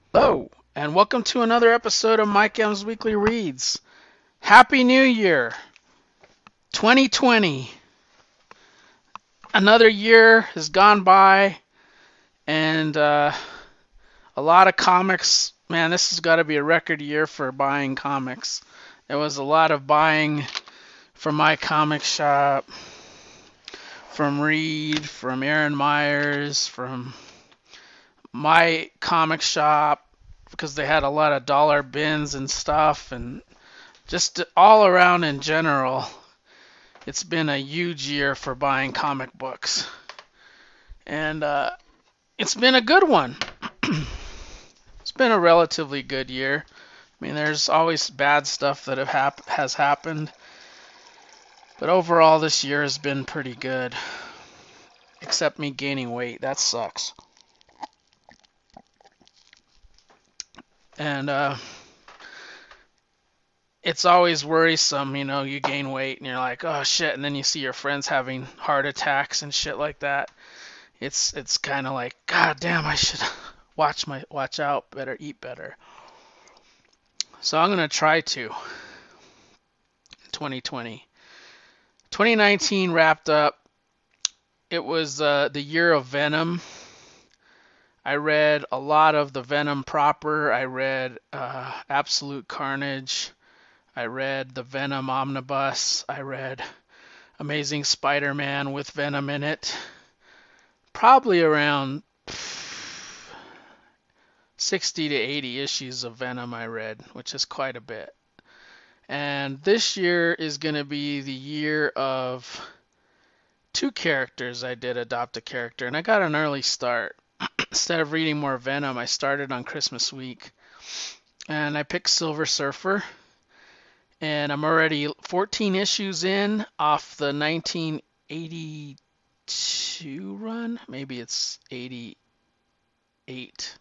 Hello, and welcome to another episode of Mike M's Weekly Reads. Happy New Year, 2020. Another year has gone by, and a lot of comics. Man, this has got to be a record year for buying comics. There was a lot of buying from my comic shop, from Reed, from Aaron Myers, from my comic shop, because they had a lot of dollar bins and stuff, and just all around in general, it's been a huge year for buying comic books. And it's been a good one. It's been a relatively good year. I mean, there's always bad stuff that has happened, but overall, this year has been pretty good. Except me gaining weight. That sucks. And it's always worrisome, you gain weight and you're like, oh shit, and then you see your friends having heart attacks and shit like that. It's kind of like, god damn, I should watch out, better eat better. So I'm gonna try to. 2020, 2019 wrapped up. It was the year of Venom. I read a lot of the Venom proper. I read Absolute Carnage. I read the Venom Omnibus. I read Amazing Spider-Man with Venom in it. Probably around 60 to 80 issues of Venom I read, which is quite a bit. And this year is going to be the year of two characters. I did adopt a character, and I got an early start. Instead of reading more Venom, I started on Christmas week. And I picked Silver Surfer. And I'm already 14 issues in off the 1982 run. Maybe it's 88.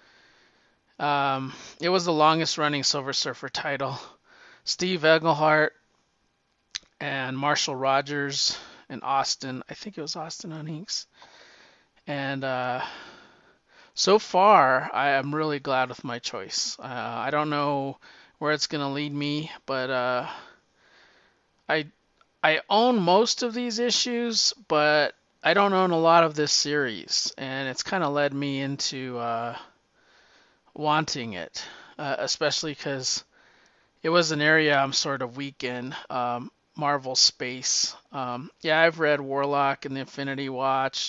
It was the longest running Silver Surfer title. Steve Englehart and Marshall Rogers and Austin. I think it was Austin O'Neeks. And so far, I am really glad with my choice. I don't know where it's going to lead me, but I own most of these issues, but I don't own a lot of this series, and it's kind of led me into wanting it, especially because it was an area I'm sort of weak in, Marvel space. Yeah, I've read Warlock and the Infinity Watch,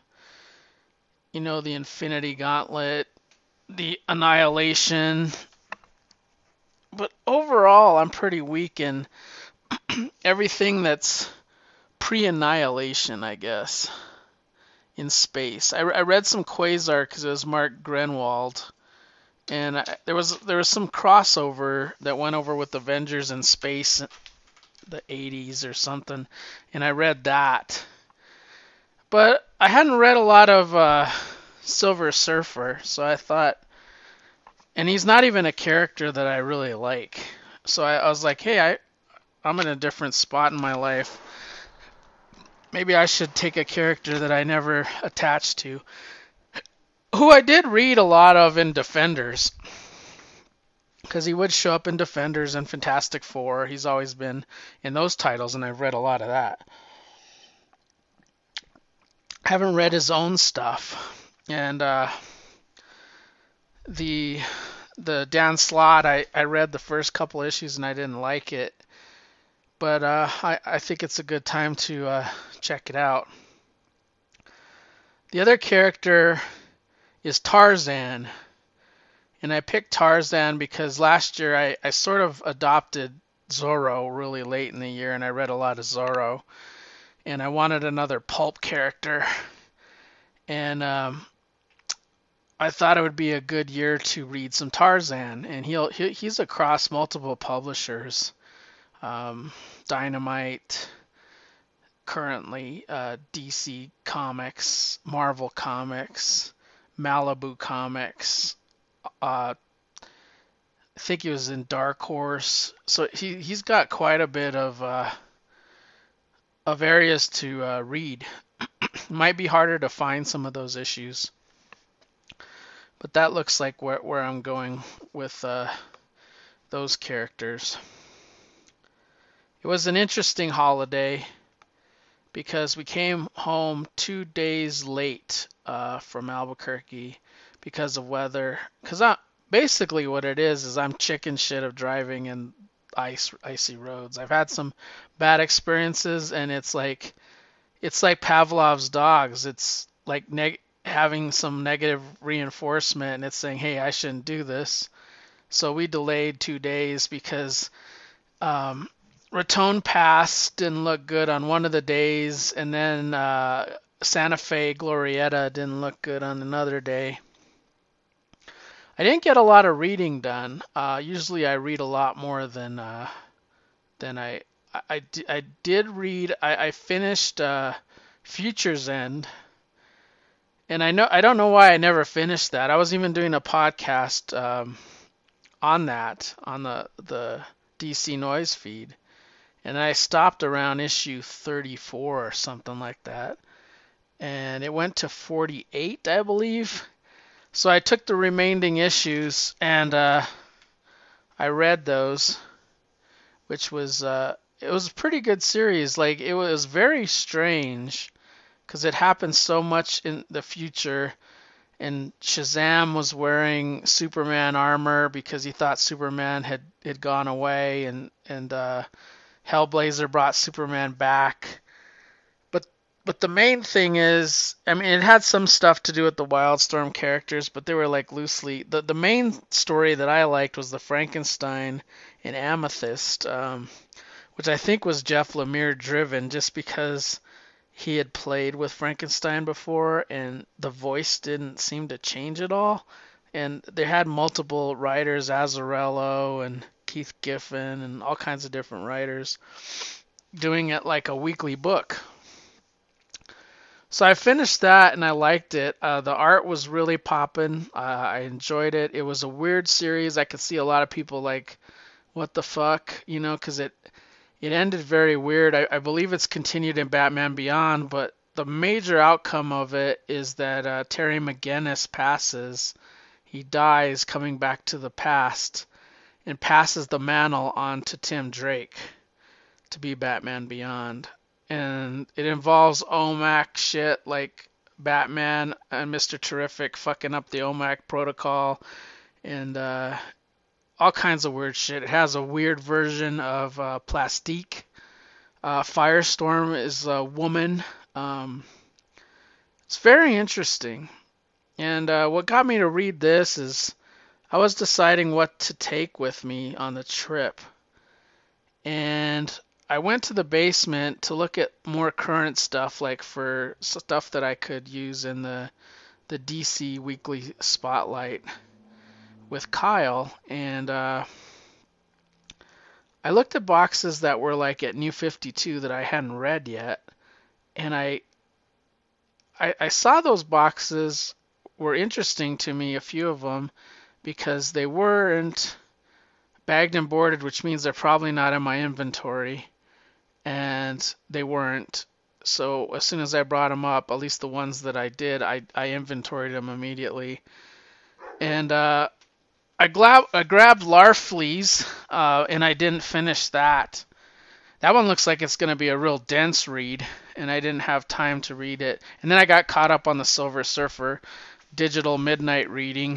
the Infinity Gauntlet, the Annihilation, but overall, I'm pretty weak in everything that's pre-annihilation, I guess, in space. I read some Quasar because it was Mark Grenwald, and there was some crossover that went over with Avengers in space, the 80s or something, and I read that. But I hadn't read a lot of Silver Surfer, so I thought, and he's not even a character that I really like. So I was like, hey, I'm in a different spot in my life. Maybe I should take a character that I never attached to, who I did read a lot of in Defenders, because he would show up in Defenders and Fantastic Four. He's always been in those titles, and I've read a lot of that. I haven't read his own stuff, and the Dan Slott, I read the first couple issues and I didn't like it, but I think it's a good time to check it out. The other character is Tarzan, and I picked Tarzan because last year I sort of adopted Zorro really late in the year, and I read a lot of Zorro, and I wanted another pulp character, and I thought it would be a good year to read some Tarzan, and he's across multiple publishers, Dynamite, currently DC Comics, Marvel Comics, Malibu Comics. I think he was in Dark Horse, so he's got quite a bit of areas to read. Might be harder to find some of those issues, But that looks like where I'm going with those characters. It was an interesting holiday because we came home 2 days late from Albuquerque because of weather. Because basically what it is I'm chicken shit of driving in icy roads. I've had some bad experiences, and it's like Pavlov's dogs. It's like having some negative reinforcement, and it's saying, "Hey, I shouldn't do this." So we delayed 2 days because um, Raton Pass didn't look good on one of the days, and then Santa Fe Glorieta didn't look good on another day. I didn't get a lot of reading done. Usually I read a lot more than I did read. I finished Future's End, and I don't know why I never finished that. I was even doing a podcast on that on the DC Noise feed, and I stopped around issue 34 or something like that, and it went to 48, I believe. So I took the remaining issues and I read those, which was it was a pretty good series. Like, it was very strange because it happened so much in the future. And Shazam was wearing Superman armor because he thought Superman had gone away, and Hellblazer brought Superman back. But but the main thing is, I mean, it had some stuff to do with the Wildstorm characters, but they were like loosely. The main story that I liked was the Frankenstein and Amethyst, which I think was Jeff Lemire driven, just because he had played with Frankenstein before, and the voice didn't seem to change at all. And they had multiple writers, Azzarello and Keith Giffen, and all kinds of different writers doing it like a weekly book. So I finished that and I liked it. The art was really popping. I enjoyed it. It was a weird series. I could see a lot of people like, what the fuck, because it ended very weird. I believe it's continued in Batman Beyond, but the major outcome of it is that Terry McGinnis passes. He dies coming back to the past and passes the mantle on to Tim Drake to be Batman Beyond. And it involves OMAC shit, like Batman and Mr. Terrific fucking up the OMAC protocol, and all kinds of weird shit. It has a weird version of Plastique. Firestorm is a woman. It's very interesting. And what got me to read this is I was deciding what to take with me on the trip. And I went to the basement to look at more current stuff, like for stuff that I could use in the DC Weekly Spotlight with Kyle. And I looked at boxes that were like at New 52 that I hadn't read yet. And I saw those boxes were interesting to me, a few of them, because they weren't bagged and boarded, which means they're probably not in my inventory. And they weren't. So as soon as I brought them up, at least the ones that I did, I inventoried them immediately. And I grabbed Larfleeze, and I didn't finish that. That one looks like it's going to be a real dense read, and I didn't have time to read it. And then I got caught up on the Silver Surfer digital midnight reading.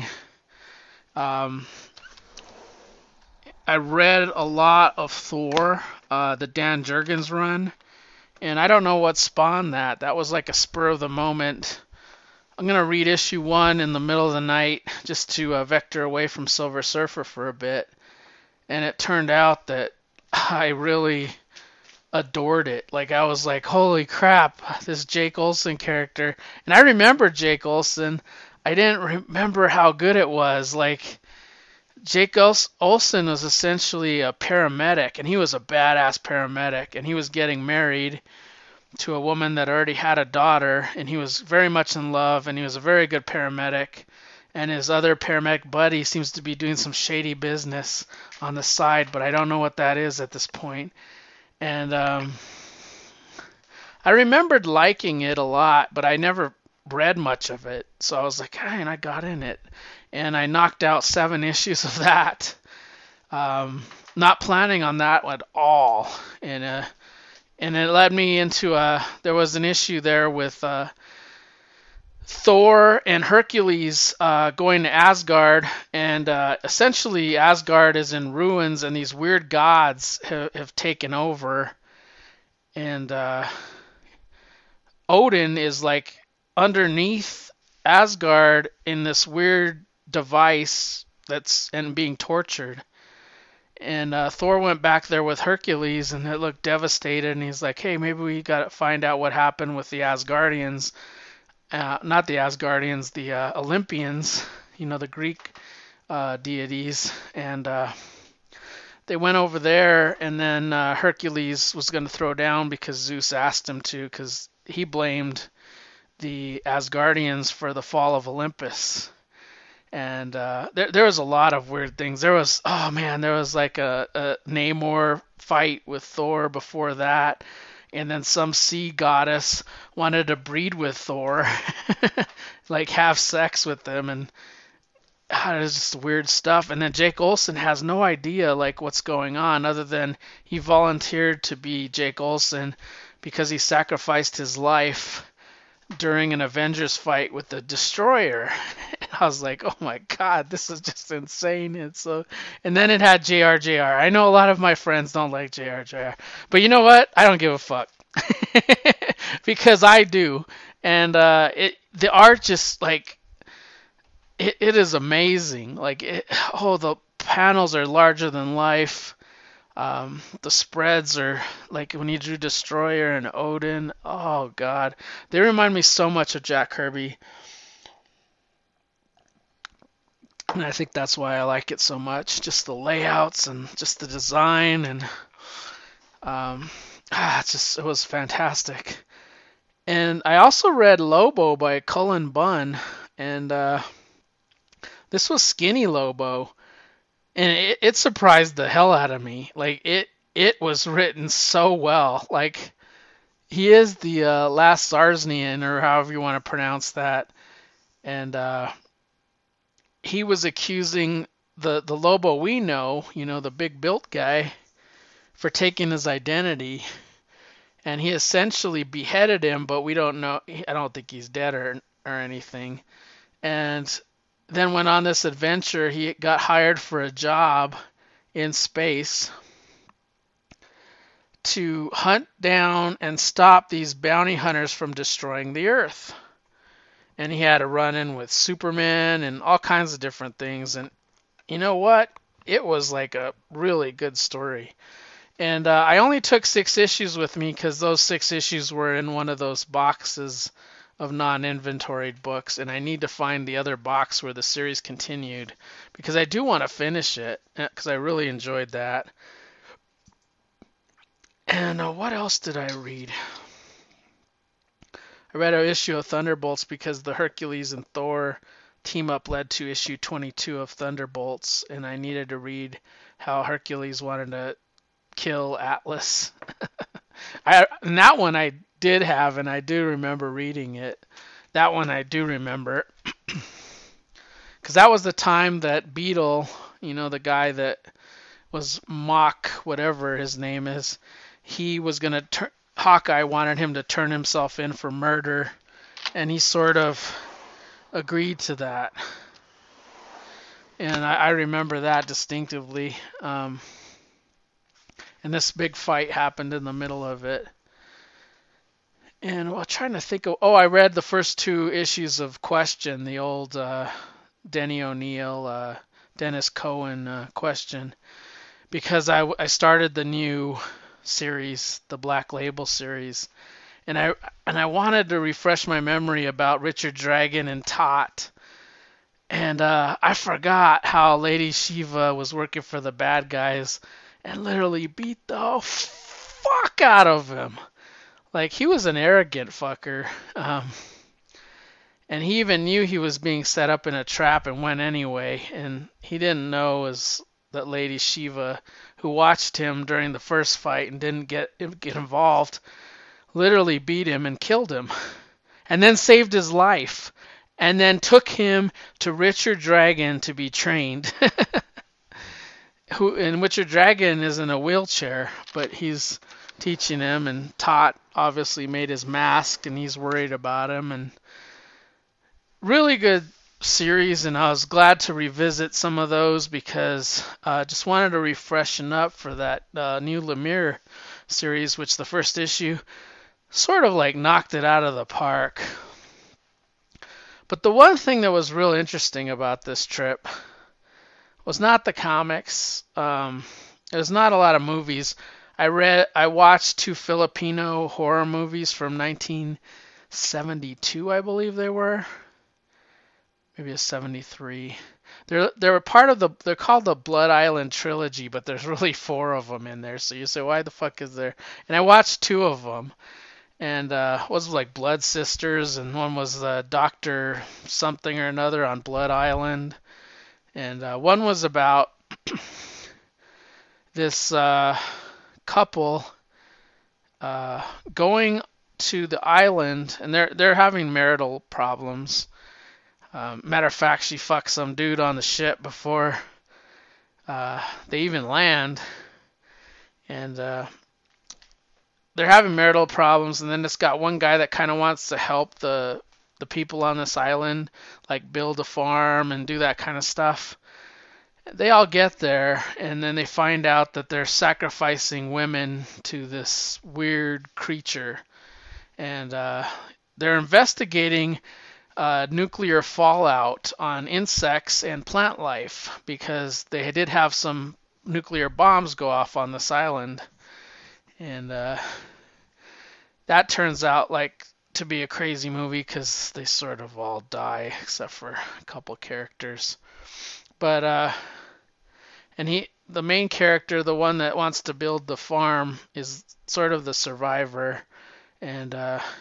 I read a lot of Thor, the Dan Jurgens run, and I don't know what spawned that. That was like a spur of the moment. I'm going to read issue 1 in the middle of the night just to vector away from Silver Surfer for a bit. And it turned out that I really adored it. Like, I was like, holy crap, this Jake Olsen character. And I remember Jake Olsen. I didn't remember how good it was. Like, Jake Olsen was essentially a paramedic, and he was a badass paramedic, and he was getting married to a woman that already had a daughter, and he was very much in love, and he was a very good paramedic, and his other paramedic buddy seems to be doing some shady business on the side, but I don't know what that is at this point. And I remembered liking it a lot, but I never read much of it, so I was like, and I got in it. and I knocked out 7 issues of that. Not planning on that at all, and it led me into there was an issue there with Thor and Hercules going to Asgard, and essentially Asgard is in ruins, and these weird gods have taken over, and Odin is like underneath Asgard in this weird device that's and being tortured. And Thor went back there with Hercules, and it looked devastated. And he's like, "Hey, maybe we got to find out what happened with the Asgardians, not the Asgardians, the Olympians, the Greek deities." And they went over there, and then Hercules was going to throw down because Zeus asked him to, because he blamed the Asgardians for the fall of Olympus. And there was a lot of weird things. There was like a Namor fight with Thor before that, and then some sea goddess wanted to breed with Thor, like have sex with them, and it was just weird stuff. And then Jake Olsen has no idea like what's going on, other than he volunteered to be Jake Olsen because he sacrificed his life during an Avengers fight with the Destroyer. And I was like, oh my god, this is just insane. And then it had JRJR. I know a lot of my friends don't like JRJR, but you know what? I don't give a fuck. Because I do. And the art just like it is amazing. Like the panels are larger than life. The spreads are like when he drew Destroyer and Odin. Oh god, they remind me so much of Jack Kirby, and I think that's why I like it so much. Just the layouts and just the design, and it was fantastic. And I also read Lobo by Cullen Bunn, and this was Skinny Lobo. And it surprised the hell out of me. Like it was written so well. Like he is the last Zarznian, or however you want to pronounce that, and he was accusing the Lobo we know, the big built guy, for taking his identity, and he essentially beheaded him. But we don't know. I don't think he's dead or anything. And then went on this adventure. He got hired for a job in space to hunt down and stop these bounty hunters from destroying the Earth. And he had a run-in with Superman and all kinds of different things. And you know what? It was like a really good story. And I only took 6 issues with me because those 6 issues were in one of those boxes of non-inventoried books, and I need to find the other box where the series continued, because I do want to finish it, because I really enjoyed that. And what else did I read? I read an issue of Thunderbolts because the Hercules and Thor team-up led to issue 22 of Thunderbolts, and I needed to read how Hercules wanted to kill Atlas. And that one I did have, and I do remember reading it. That one I do remember. Because that was the time that Beetle, the guy that was Mock, whatever his name is, he was going to Hawkeye wanted him to turn himself in for murder, and he sort of agreed to that. And I remember that distinctively. And this big fight happened in the middle of it. And I'm trying to think of... I read the first 2 issues of Question, the old Denny O'Neil, Dennis Cohen Question, because I started the new series, the Black Label series, and I wanted to refresh my memory about Richard Dragon and Tot. And I forgot how Lady Shiva was working for the bad guys and literally beat the fuck out of him. Like, he was an arrogant fucker. And he even knew he was being set up in a trap and went anyway. And he didn't know that Lady Shiva, who watched him during the first fight and didn't get involved, literally beat him and killed him. And then saved his life. and then took him to Richard Dragon to be trained. And Richard Dragon is in a wheelchair, but he's teaching him, and Tot obviously made his mask and he's worried about him, and really good series, and I was glad to revisit some of those because I just wanted to refreshen up for that new Lemire series, which the first issue sort of like knocked it out of the park. But the one thing that was real interesting about this trip was not the comics. There's not a lot of movies. I watched two Filipino horror movies from 1972, I believe they were. Maybe a 73. They're part of they're called the Blood Island trilogy, but there's really four of them in there. So you say, why the fuck is there? And I watched two of them, and one was like Blood Sisters, and one was Doctor something or another on Blood Island, and one was about this couple going to the island, and they're having marital problems. Matter of fact, she fucks some dude on the ship before they even land, and they're having marital problems. And then it's got one guy that kind of wants to help the people on this island, like build a farm and do that kind of stuff. They all get there, and then they find out that they're sacrificing women to this weird creature, and they're investigating nuclear fallout on insects and plant life because they did have some nuclear bombs go off on this island, and that turns out like to be a crazy movie because they sort of all die except for a couple characters. But the main character, the one that wants to build the farm, is sort of the survivor, and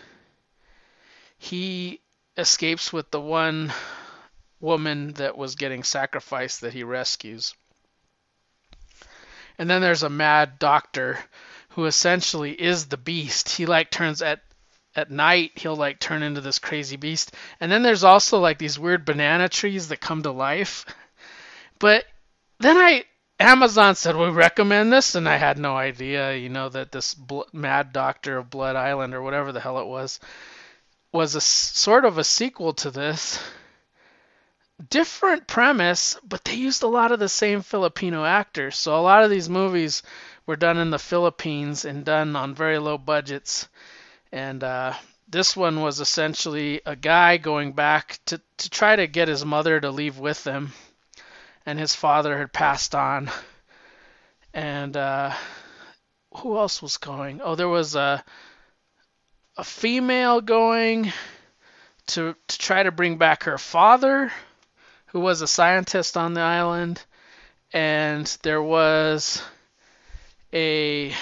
he escapes with the one woman that was getting sacrificed that he rescues. And then there's a mad doctor who essentially is the beast. He like turns at night, he'll like turn into this crazy beast. And then there's also like these weird banana trees that come to life. But then Amazon said we recommend this, and I had no idea, that this mad doctor of Blood Island or whatever the hell it was a sort of a sequel to this. Different premise, but they used a lot of the same Filipino actors. So a lot of these movies were done in the Philippines and done on very low budgets. And this one was essentially a guy going back to try to get his mother to leave with him. And his father had passed on. And who else was going? Oh, there was a female going to try to bring back her father, who was a scientist on the island, and there was a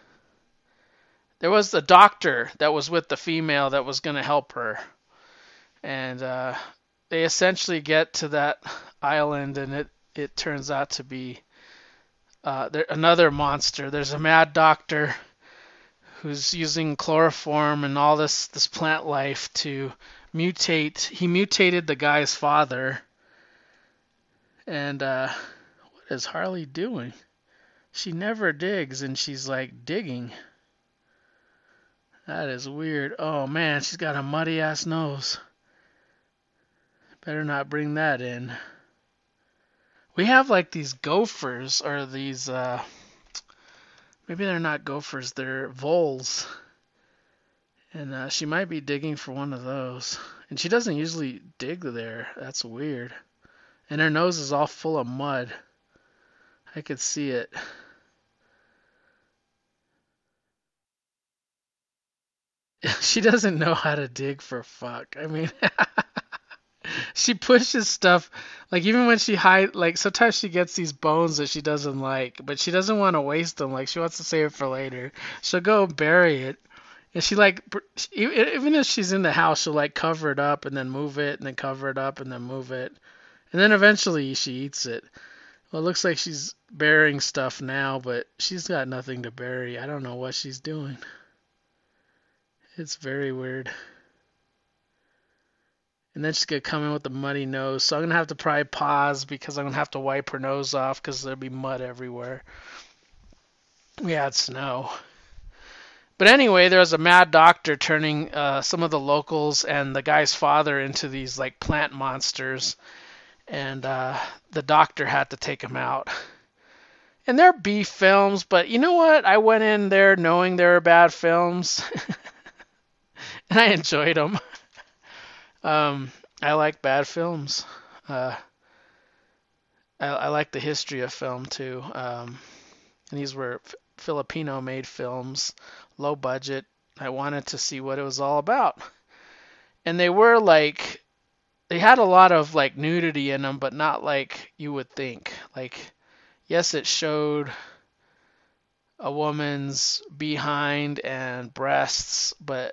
doctor that was with the female that was going to help her, and they essentially get to that island, and it turns out to be another monster. There's a mad doctor who's using chloroform and all this plant life to mutate. He mutated the guy's father. And what is Harley doing? She never digs, and she's like digging. That is weird. Oh man, she's got a muddy ass nose. Better not bring that in. We have like these gophers, or these maybe they're not gophers, they're voles. And she might be digging for one of those. And she doesn't usually dig there. That's weird. And her nose is all full of mud. I could see it. She doesn't know how to dig for fuck. I mean, she pushes stuff, like even when she like sometimes she gets these bones that she doesn't like, but she doesn't want to waste them. Like she wants to save it for later. She'll go bury it. And she like, even if she's in the house, she'll like cover it up and then move it and then cover it up and then move it. And then eventually she eats it. Well, it looks like she's burying stuff now, but she's got nothing to bury. I don't know what she's doing. It's very weird. and then she's gonna come in with a muddy nose. So I'm gonna have to probably pause because I'm gonna have to wipe her nose off because there'll be mud everywhere. We had snow. But anyway, there was a mad doctor turning some of the locals and the guy's father into these like plant monsters, and the doctor had to take him out. And they're B films, but you know what? I went in there knowing they were bad films, and I enjoyed them. I like bad films. Uh, I like the history of film too. And these were Filipino-made films, low budget. I wanted to see what it was all about, and they were like they had a lot of like nudity in them, but not like you would think. Like, yes, it showed a woman's behind and breasts, but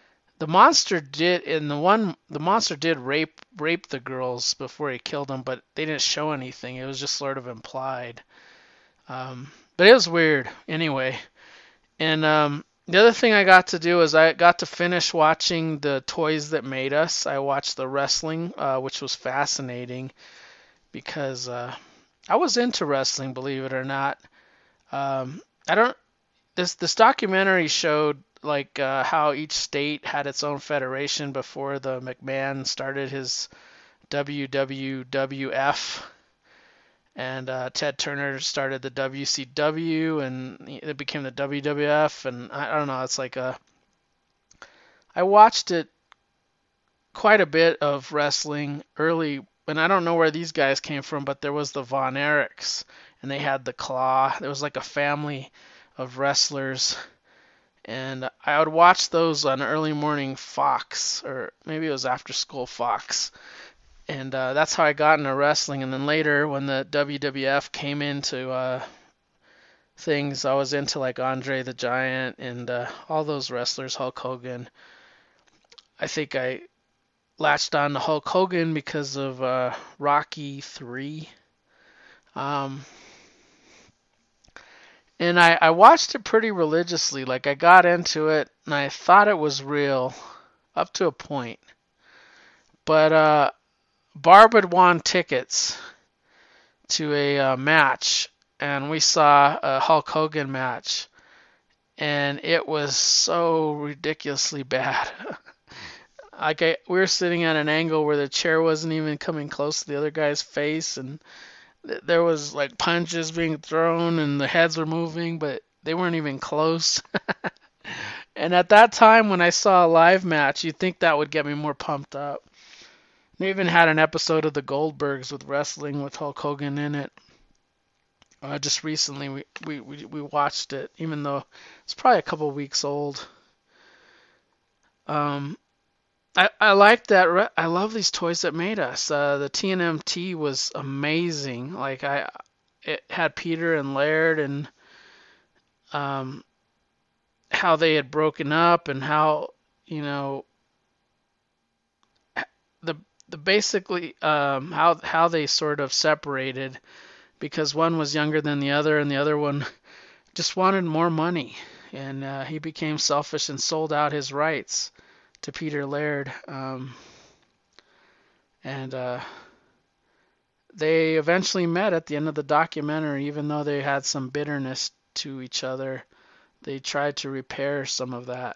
the monster did rape the girls before he killed them, but they didn't show anything. It was just sort of implied. But it was weird anyway. And the other thing I got to do is I got to finish watching the Toys That Made Us. I watched the wrestling, which was fascinating because I was into wrestling, believe it or not. I don't. This documentary showed like how each state had its own federation before the McMahon started his WWF, and Ted Turner started the WCW, and it became the WWF, and I don't know. It's like I watched it quite a bit of wrestling early, and I don't know where these guys came from, but there was the Von Erichs, and they had the Claw. There was like a family of wrestlers, and I would watch those on early morning Fox, or maybe it was after school Fox, and that's how I got into wrestling. And then later, when the WWF came into things, I was into like Andre the Giant and all those wrestlers, Hulk Hogan. I think I latched on to Hulk Hogan because of Rocky 3. And I watched it pretty religiously. Like, I got into it and I thought it was real up to a point. But Barb had won tickets to a match, and we saw a Hulk Hogan match, and it was so ridiculously bad. We were sitting at an angle where the chair wasn't even coming close to the other guy's face, and there was like punches being thrown and the heads were moving, but they weren't even close. And at that time, when I saw a live match, you'd think that would get me more pumped up. They even had an episode of the Goldbergs with wrestling with Hulk Hogan in it. Just recently, we watched it, even though it's probably a couple weeks old. I like that. I love these Toys That Made Us. The TNMT was amazing. Like it had Peter and Laird, and how they had broken up, and how the basically how they sort of separated because one was younger than the other, and the other one just wanted more money, and he became selfish and sold out his rights to Peter Laird, and they eventually met at the end of the documentary. Even though they had some bitterness to each other, they tried to repair some of that.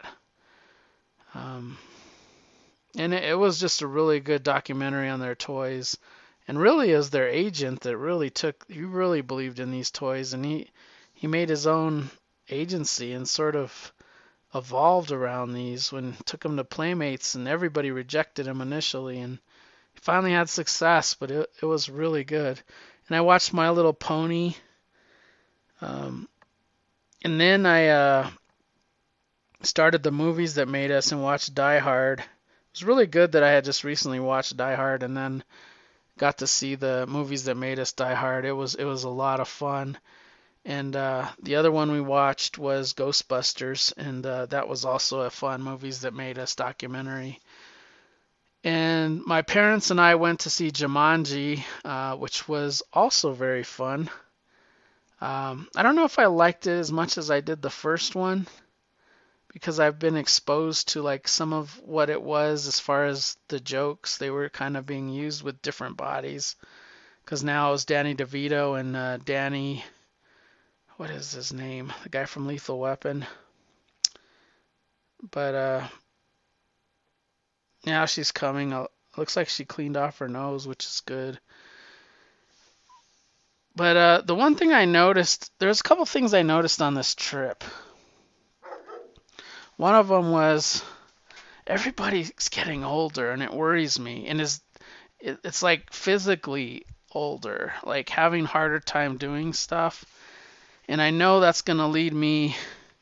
And it was just a really good documentary on their toys, and really as their agent that he really believed in these toys, and he made his own agency and sort of evolved around these when took them to Playmates, and everybody rejected him initially, and he finally had success, but it was really good. And I watched My Little Pony, and then I started the Movies That Made Us and watched Die Hard. It was really good that I had just recently watched Die Hard and then got to see the Movies That Made Us Die Hard. It was a lot of fun. And the other one we watched was Ghostbusters, and that was also a fun Movies That Made Us documentary. And my parents and I went to see Jumanji, which was also very fun. I don't know if I liked it as much as I did the first one, because I've been exposed to like some of what it was as far as the jokes. They were kind of being used with different bodies. Because now it's Danny DeVito and Danny, what is his name? The guy from Lethal Weapon. But now she's coming. Looks like she cleaned off her nose, which is good. But the one thing I noticed, there's a couple things I noticed on this trip. One of them was everybody's getting older, and it worries me. And it's like physically older, like having harder time doing stuff. And I know that's going to lead me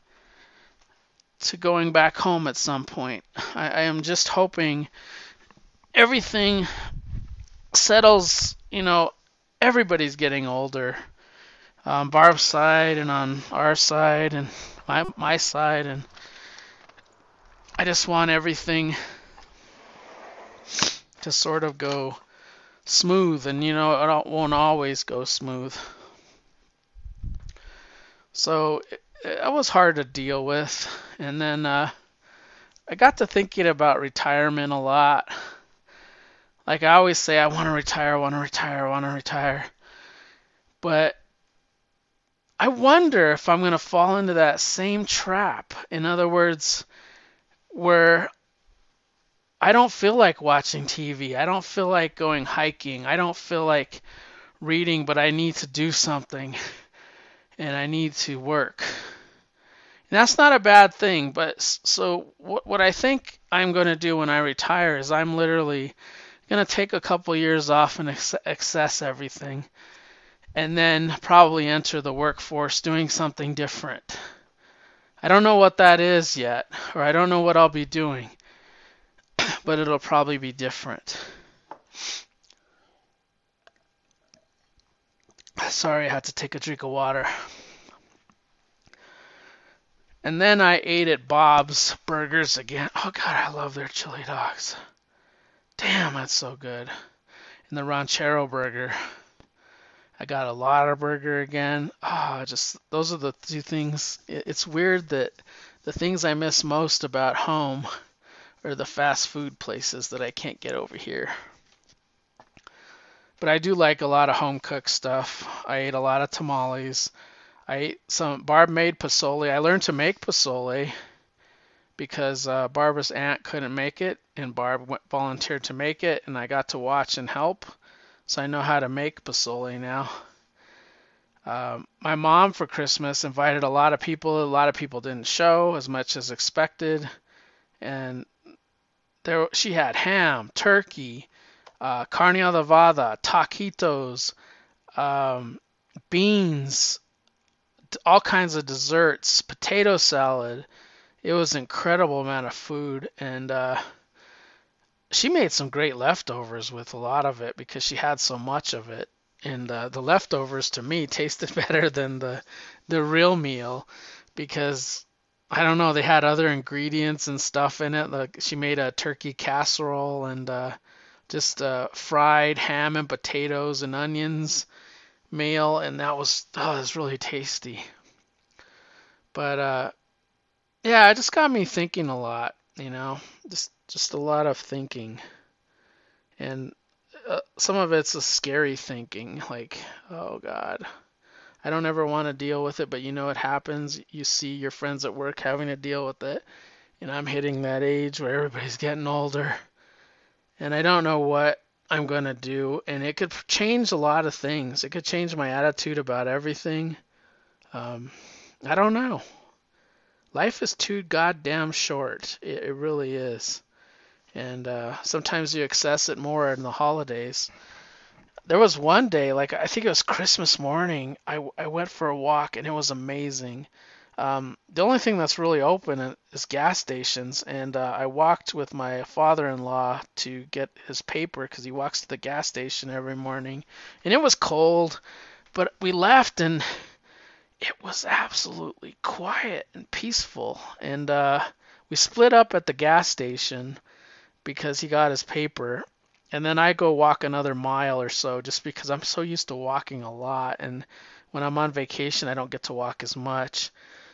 to going back home at some point. I am just hoping everything settles. Everybody's getting older. On Barb's side and on our side and my side, and I just want everything to sort of go smooth, and it won't always go smooth. So it was hard to deal with, and then I got to thinking about retirement a lot. Like I always say, I want to retire, I want to retire, I want to retire. But I wonder if I'm going to fall into that same trap. In other words, where I don't feel like watching TV. I don't feel like going hiking. I don't feel like reading, but I need to do something and I need to work. And that's not a bad thing, but so what I think I'm going to do when I retire is I'm literally going to take a couple years off and assess everything, and then probably enter the workforce doing something different. I don't know what that is yet, or I don't know what I'll be doing, but it'll probably be different. Sorry, I had to take a drink of water. And then I ate at Bob's Burgers again. Oh God, I love their chili dogs. Damn, that's so good. And the Ranchero Burger. I got a Lotta Burger again. Just those are the two things. It's weird that the things I miss most about home are the fast food places that I can't get over here. But I do like a lot of home cooked stuff. I ate a lot of tamales. I ate some. Barb made pozole. I learned to make pozole because Barbara's aunt couldn't make it, and Barb volunteered to make it, and I got to watch and help. So I know how to make pozole now. My mom for Christmas invited a lot of people. A lot of people didn't show as much as expected, and she had ham, turkey, carne adobada, taquitos, beans, all kinds of desserts, potato salad. It was an incredible amount of food, and she made some great leftovers with a lot of it because she had so much of it. And the leftovers to me tasted better than the real meal because I don't know, they had other ingredients and stuff in it. Like she made a turkey casserole and just fried ham and potatoes and onions meal, and that was really tasty. But yeah, it just got me thinking a lot, just a lot of thinking, and some of it's a scary thinking, like, oh God, I don't ever want to deal with it, but it happens. You see your friends at work having to deal with it, and I'm hitting that age where everybody's getting older, and I don't know what I'm going to do, and it could change a lot of things. It could change my attitude about everything. I don't know. Life is too goddamn short. It really is. And sometimes you access it more in the holidays. There was one day, like I think it was Christmas morning, I went for a walk and it was amazing. The only thing that's really open is gas stations, and I walked with my father-in-law to get his paper because he walks to the gas station every morning. And it was cold, but we left and it was absolutely quiet and peaceful. And we split up at the gas station because he got his paper. And then I go walk another mile or so just because I'm so used to walking a lot. And when I'm on vacation, I don't get to walk as much.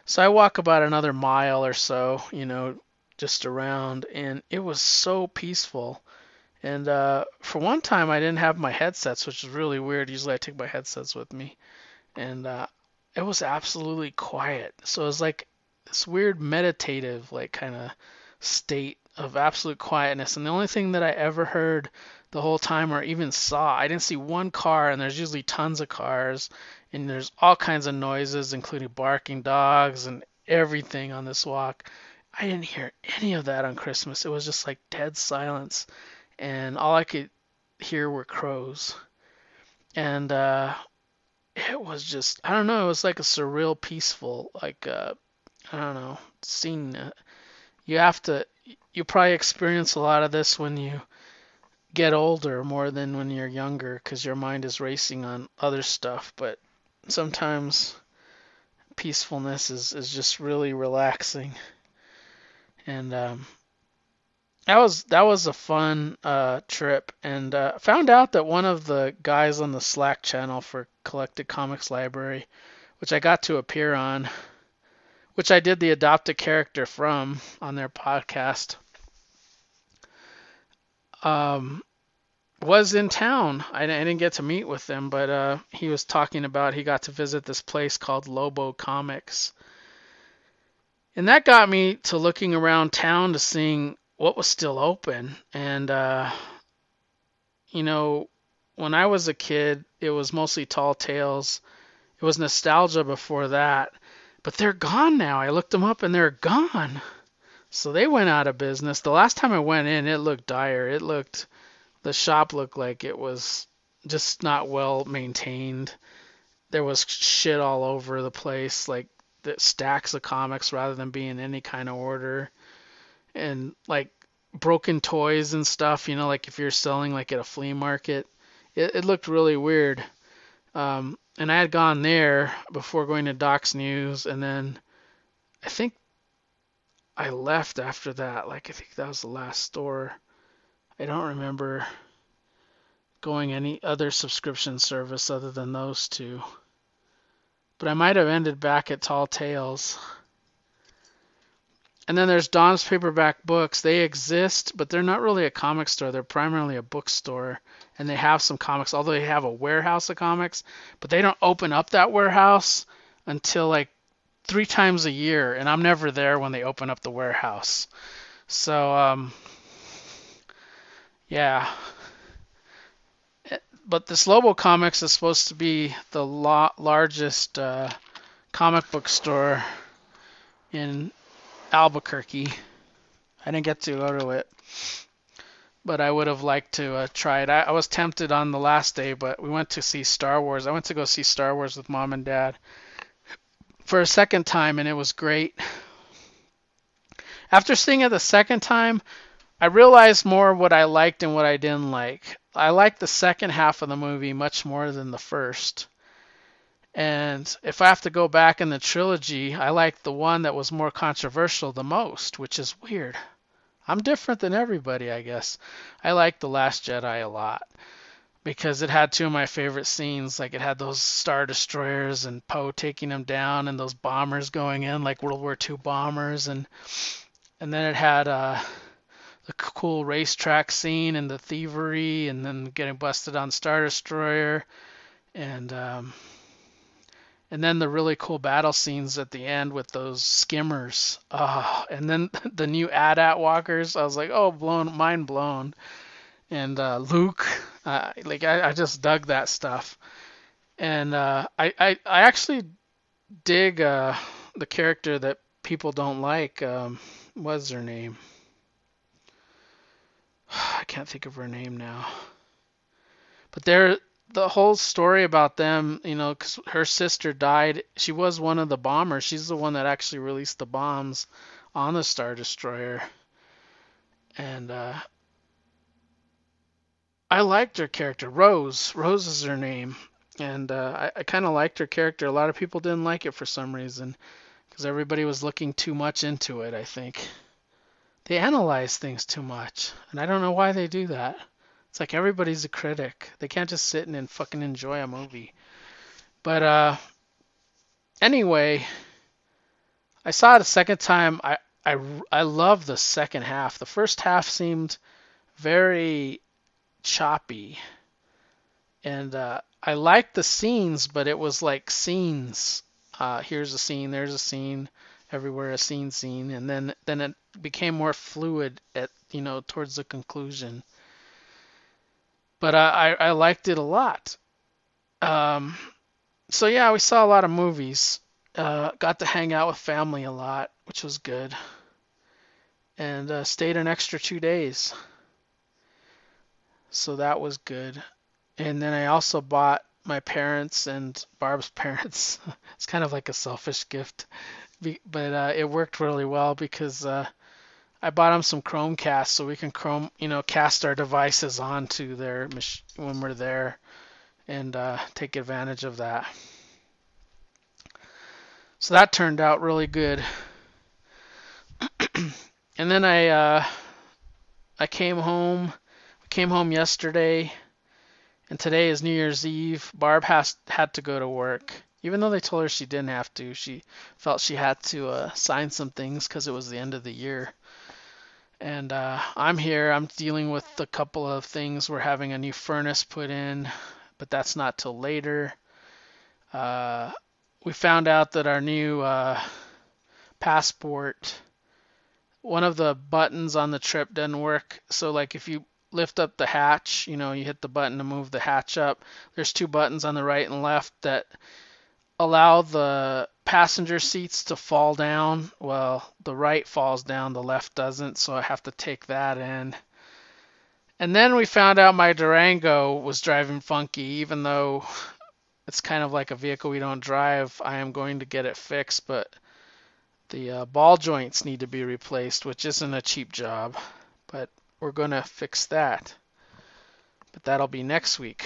So I walk about another mile or so, just around, and it was so peaceful. And for one time, I didn't have my headsets, which is really weird. Usually, I take my headsets with me, and it was absolutely quiet. So it was like this weird meditative, like kind of state of absolute quietness. And the only thing that I ever heard the whole time, or even saw, I didn't see one car, and there's usually tons of cars, and there's all kinds of noises, including barking dogs and everything on this walk. I didn't hear any of that on Christmas. It was just like dead silence, and all I could hear were crows. And it was just, I don't know, it was like a surreal, peaceful, like, I don't know, scene. You have to, you probably experience a lot of this when you get older more than when you're younger because your mind is racing on other stuff. But sometimes peacefulness is just really relaxing. And that was a fun trip, and found out that one of the guys on the Slack channel for Collected Comics Library, which I got to appear on, which I did the adopt a character from on their podcast, um, was in town. I didn't get to meet with him, but he was talking about he got to visit this place called Lobo Comics. And that got me to looking around town to seeing what was still open. And, you know, when I was a kid, it was mostly Tall Tales. It was Nostalgia before that. But they're gone now. I looked them up and they're gone. So they went out of business. The last time I went in, it looked dire. The shop looked like it was just not well maintained. There was shit all over the place, like the stacks of comics rather than being in any kind of order. And like broken toys and stuff, like if you're selling like at a flea market. It looked really weird. And I had gone there before going to Doc's News, and then I think I left after that. Like I think that was the last store. I don't remember going any other subscription service other than those two. But I might have ended back at Tall Tales. And then there's Don's Paperback Books. They exist, but they're not really a comic store. They're primarily a bookstore. And they have some comics, although they have a warehouse of comics. But they don't open up that warehouse until like 3 times a year. And I'm never there when they open up the warehouse. So, yeah. But this Lobo Comics is supposed to be the largest comic book store in Albuquerque. I didn't get to go to it, but I would have liked to try it. I was tempted on the last day, but we went to see Star Wars. I went to go see Star Wars with Mom and Dad for a second time, and it was great. After seeing it the second time, I realized more what I liked and what I didn't like. I liked the second half of the movie much more than the first. And if I have to go back in the trilogy, I like the one that was more controversial the most, which is weird. I'm different than everybody, I guess. I like The Last Jedi a lot because it had two of my favorite scenes. Like it had those Star Destroyers and Poe taking them down and those bombers going in like World War II bombers. And then it had the cool racetrack scene and the thievery and then getting busted on Star Destroyer. And then the really cool battle scenes at the end with those skimmers. Oh, and then the new AT-AT walkers. I was like, oh, mind blown. And Luke, I just dug that stuff. And I actually dig the character that people don't like. What's her name? I can't think of her name now. But the whole story about them, because her sister died. She was one of the bombers. She's the one that actually released the bombs on the Star Destroyer. And I liked her character. Rose. Rose is her name. And I kind of liked her character. A lot of people didn't like it for some reason because everybody was looking too much into it, I think. They analyze things too much. And I don't know why they do that. It's like everybody's a critic. They can't just sit and fucking enjoy a movie. But anyway, I saw it a second time. I love the second half. The first half seemed very choppy, and I liked the scenes, but it was like scenes. Here's a scene, there's a scene, everywhere a scene, and then it became more fluid at towards the conclusion. But I liked it a lot. Um, so yeah, we saw a lot of movies. Got to hang out with family a lot, which was good, and stayed an extra 2 days, so that was good. And then I also bought my parents and Barb's parents. It's kind of like a selfish gift, but it worked really well because I bought them some Chromecasts so we can cast our devices onto their when we're there and take advantage of that. So that turned out really good. And then I came home yesterday, and today is New Year's Eve. Barb had to go to work. Even though they told her she didn't have to, she felt she had to sign some things because it was the end of the year. And I'm here. I'm dealing with a couple of things. We're having a new furnace put in, but that's not till later. We found out that our new passport, one of the buttons on the trip doesn't work. So like if you lift up the hatch, you hit the button to move the hatch up. There's two buttons on the right and left that allow the passenger seats to fall down. Well, the right falls down, the left doesn't, so I have to take that in. And then we found out my Durango was driving funky, even though it's kind of like a vehicle we don't drive. I am going to get it fixed, but the ball joints need to be replaced, which isn't a cheap job, but we're going to fix that. But that'll be next week.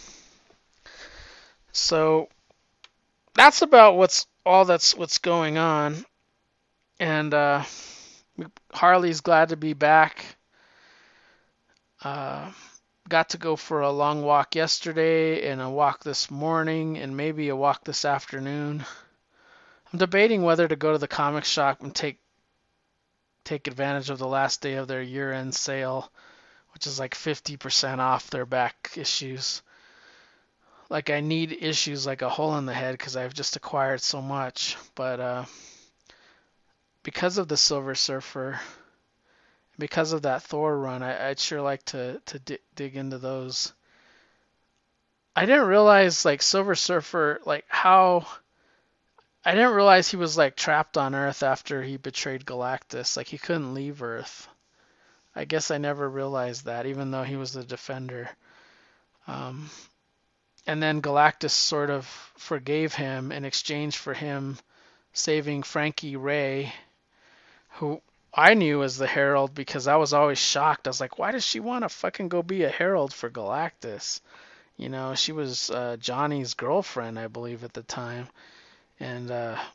So that's about what's going on. And Harley's glad to be back. Got to go for a long walk yesterday and a walk this morning and maybe a walk this afternoon. I'm debating whether to go to the comic shop and take advantage of the last day of their year-end sale, which is like 50% off their back issues. Like I need issues like a hole in the head because I've just acquired so much. But because of the Silver Surfer, because of that Thor run, I'd sure like to dig into those. I didn't realize like Silver Surfer, like how I didn't realize he was like trapped on Earth after he betrayed Galactus. Like he couldn't leave Earth. I guess I never realized that, even though he was the Defender. And then Galactus sort of forgave him in exchange for him saving Frankie Ray, who I knew as the Herald because I was always shocked. I was like, why does she want to fucking go be a Herald for Galactus? She was Johnny's girlfriend, I believe, at the time. And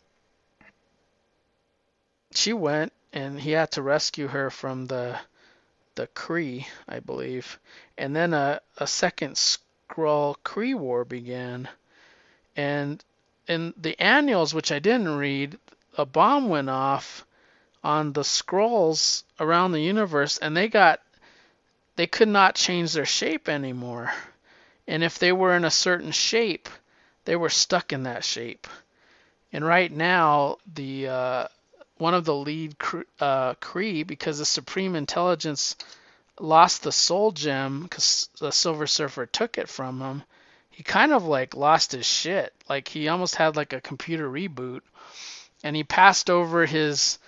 she went, and he had to rescue her from the Kree, I believe. And then a second Skrull Kree war began. And in the annuals, which I didn't read, a bomb went off on the Skrulls around the universe, and they could not change their shape anymore. And if they were in a certain shape, they were stuck in that shape. And right now, the one of the lead Kree, because the Supreme Intelligence lost the Soul Gem because the Silver Surfer took it from him, he kind of like lost his shit. Like he almost had like a computer reboot, and he passed over his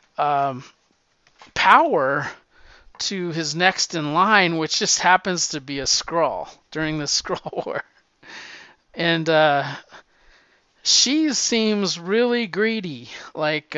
power to his next in line, which just happens to be a Skrull during the Skrull War. And she seems really greedy. Like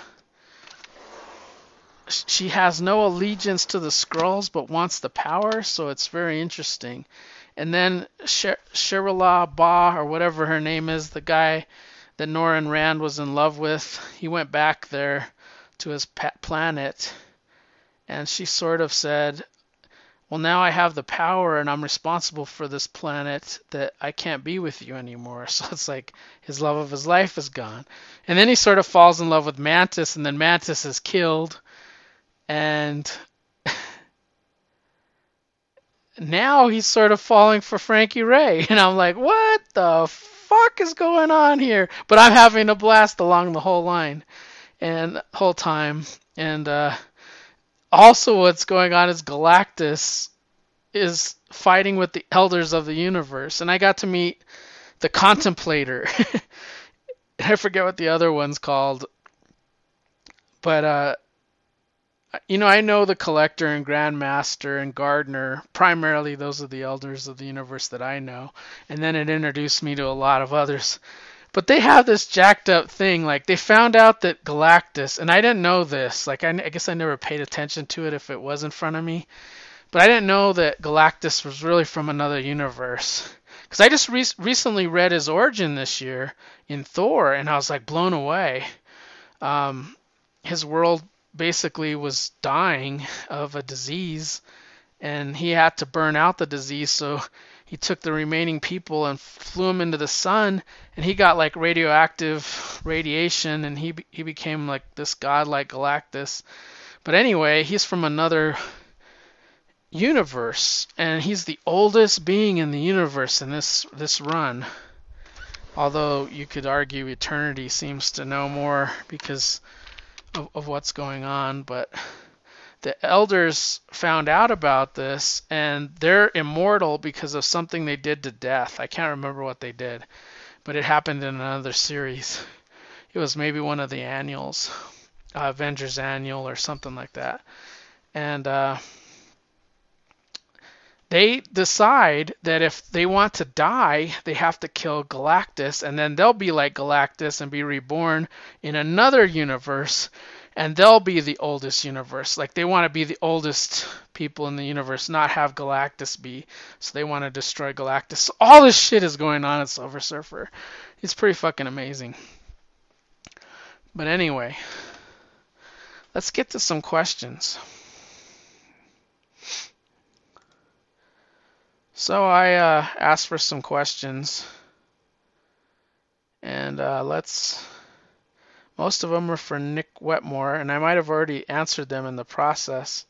she has no allegiance to the Skrulls but wants the power, so it's very interesting. And then Shirala Ba, or whatever her name is, the guy that Norrin Rand was in love with, he went back there to his planet, and she sort of said, well, now I have the power and I'm responsible for this planet that I can't be with you anymore. So it's like his love of his life is gone. And then he sort of falls in love with Mantis, and then Mantis is killed. And now he's sort of falling for Frankie Ray. And I'm like, what the fuck is going on here? But I'm having a blast along the whole line and whole time. And also what's going on is Galactus is fighting with the elders of the universe. And I got to meet the Contemplator. I forget what the other one's called. But I know the Collector and Grandmaster and Gardner. Primarily, those are the elders of the universe that I know. And then it introduced me to a lot of others. But they have this jacked up thing. Like, they found out that Galactus, and I didn't know this. Like, I guess I never paid attention to it if it was in front of me. But I didn't know that Galactus was really from another universe. Because I just recently read his origin this year in Thor, and I was, like, blown away. His world basically was dying of a disease, and he had to burn out the disease, so he took the remaining people and flew them into the sun, and he got like radioactive radiation, and he became like this god like Galactus. But anyway, he's from another universe, and he's the oldest being in the universe in this run. Although you could argue Eternity seems to know more because of what's going on, but the elders found out about this, and they're immortal because of something they did to Death. I can't remember what they did, but it happened in another series. It was maybe one of the annuals, Avengers Annual or something like that. And they decide that if they want to die, they have to kill Galactus, and then they'll be like Galactus and be reborn in another universe, and they'll be the oldest universe. Like, they want to be the oldest people in the universe, not have Galactus be. So they want to destroy Galactus. So all this shit is going on in Silver Surfer. It's pretty fucking amazing. But anyway, let's get to some questions. So I asked for some questions, and most of them are for Nick Wetmore, and I might have already answered them in the process.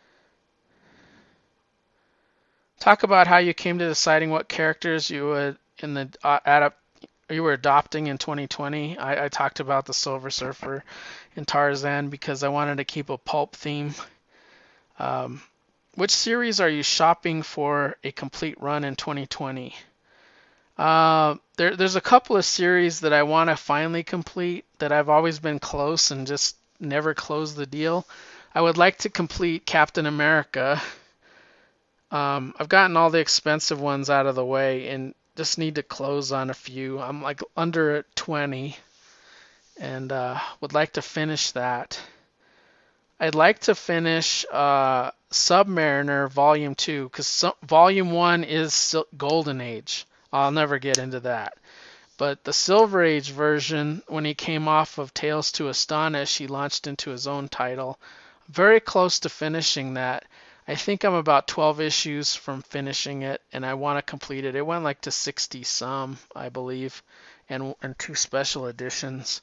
Talk about how you came to deciding what characters you would you were adopting in 2020. I talked about the Silver Surfer and Tarzan because I wanted to keep a pulp theme. Which series are you shopping for a complete run in 2020? There's a couple of series that I want to finally complete that I've always been close and just never closed the deal. I would like to complete Captain America. I've gotten all the expensive ones out of the way and just need to close on a few. I'm like under 20 and would like to finish that. I'd like to finish Submariner Volume 2 because Volume 1 is Golden Age. I'll never get into that. But the Silver Age version, when he came off of Tales to Astonish, he launched into his own title. Very close to finishing that. I think I'm about 12 issues from finishing it, and I want to complete it. It went like to 60 some, I believe, and 2 special editions.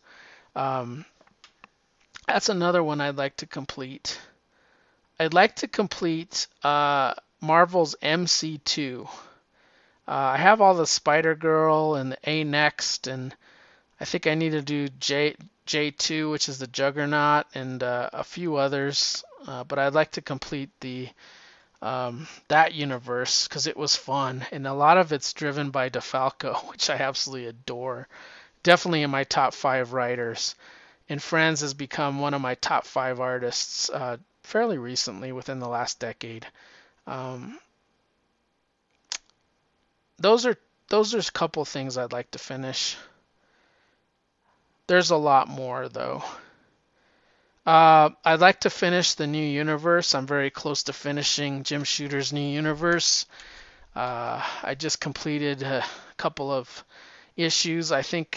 That's another one I'd like to complete. I'd like to complete Marvel's MC2. I have all the Spider-Girl and the A-Next, and I think I need to do J2, which is the Juggernaut, and a few others. But I'd like to complete that universe because it was fun, and a lot of it's driven by DeFalco, which I absolutely adore. Definitely in my top 5 writers. And Franz has become one of my top 5 artists fairly recently, within the last decade. Those are a couple things I'd like to finish. There's a lot more though. I'd like to finish the new universe. I'm very close to finishing Jim Shooter's new universe. I just completed a couple of issues. I think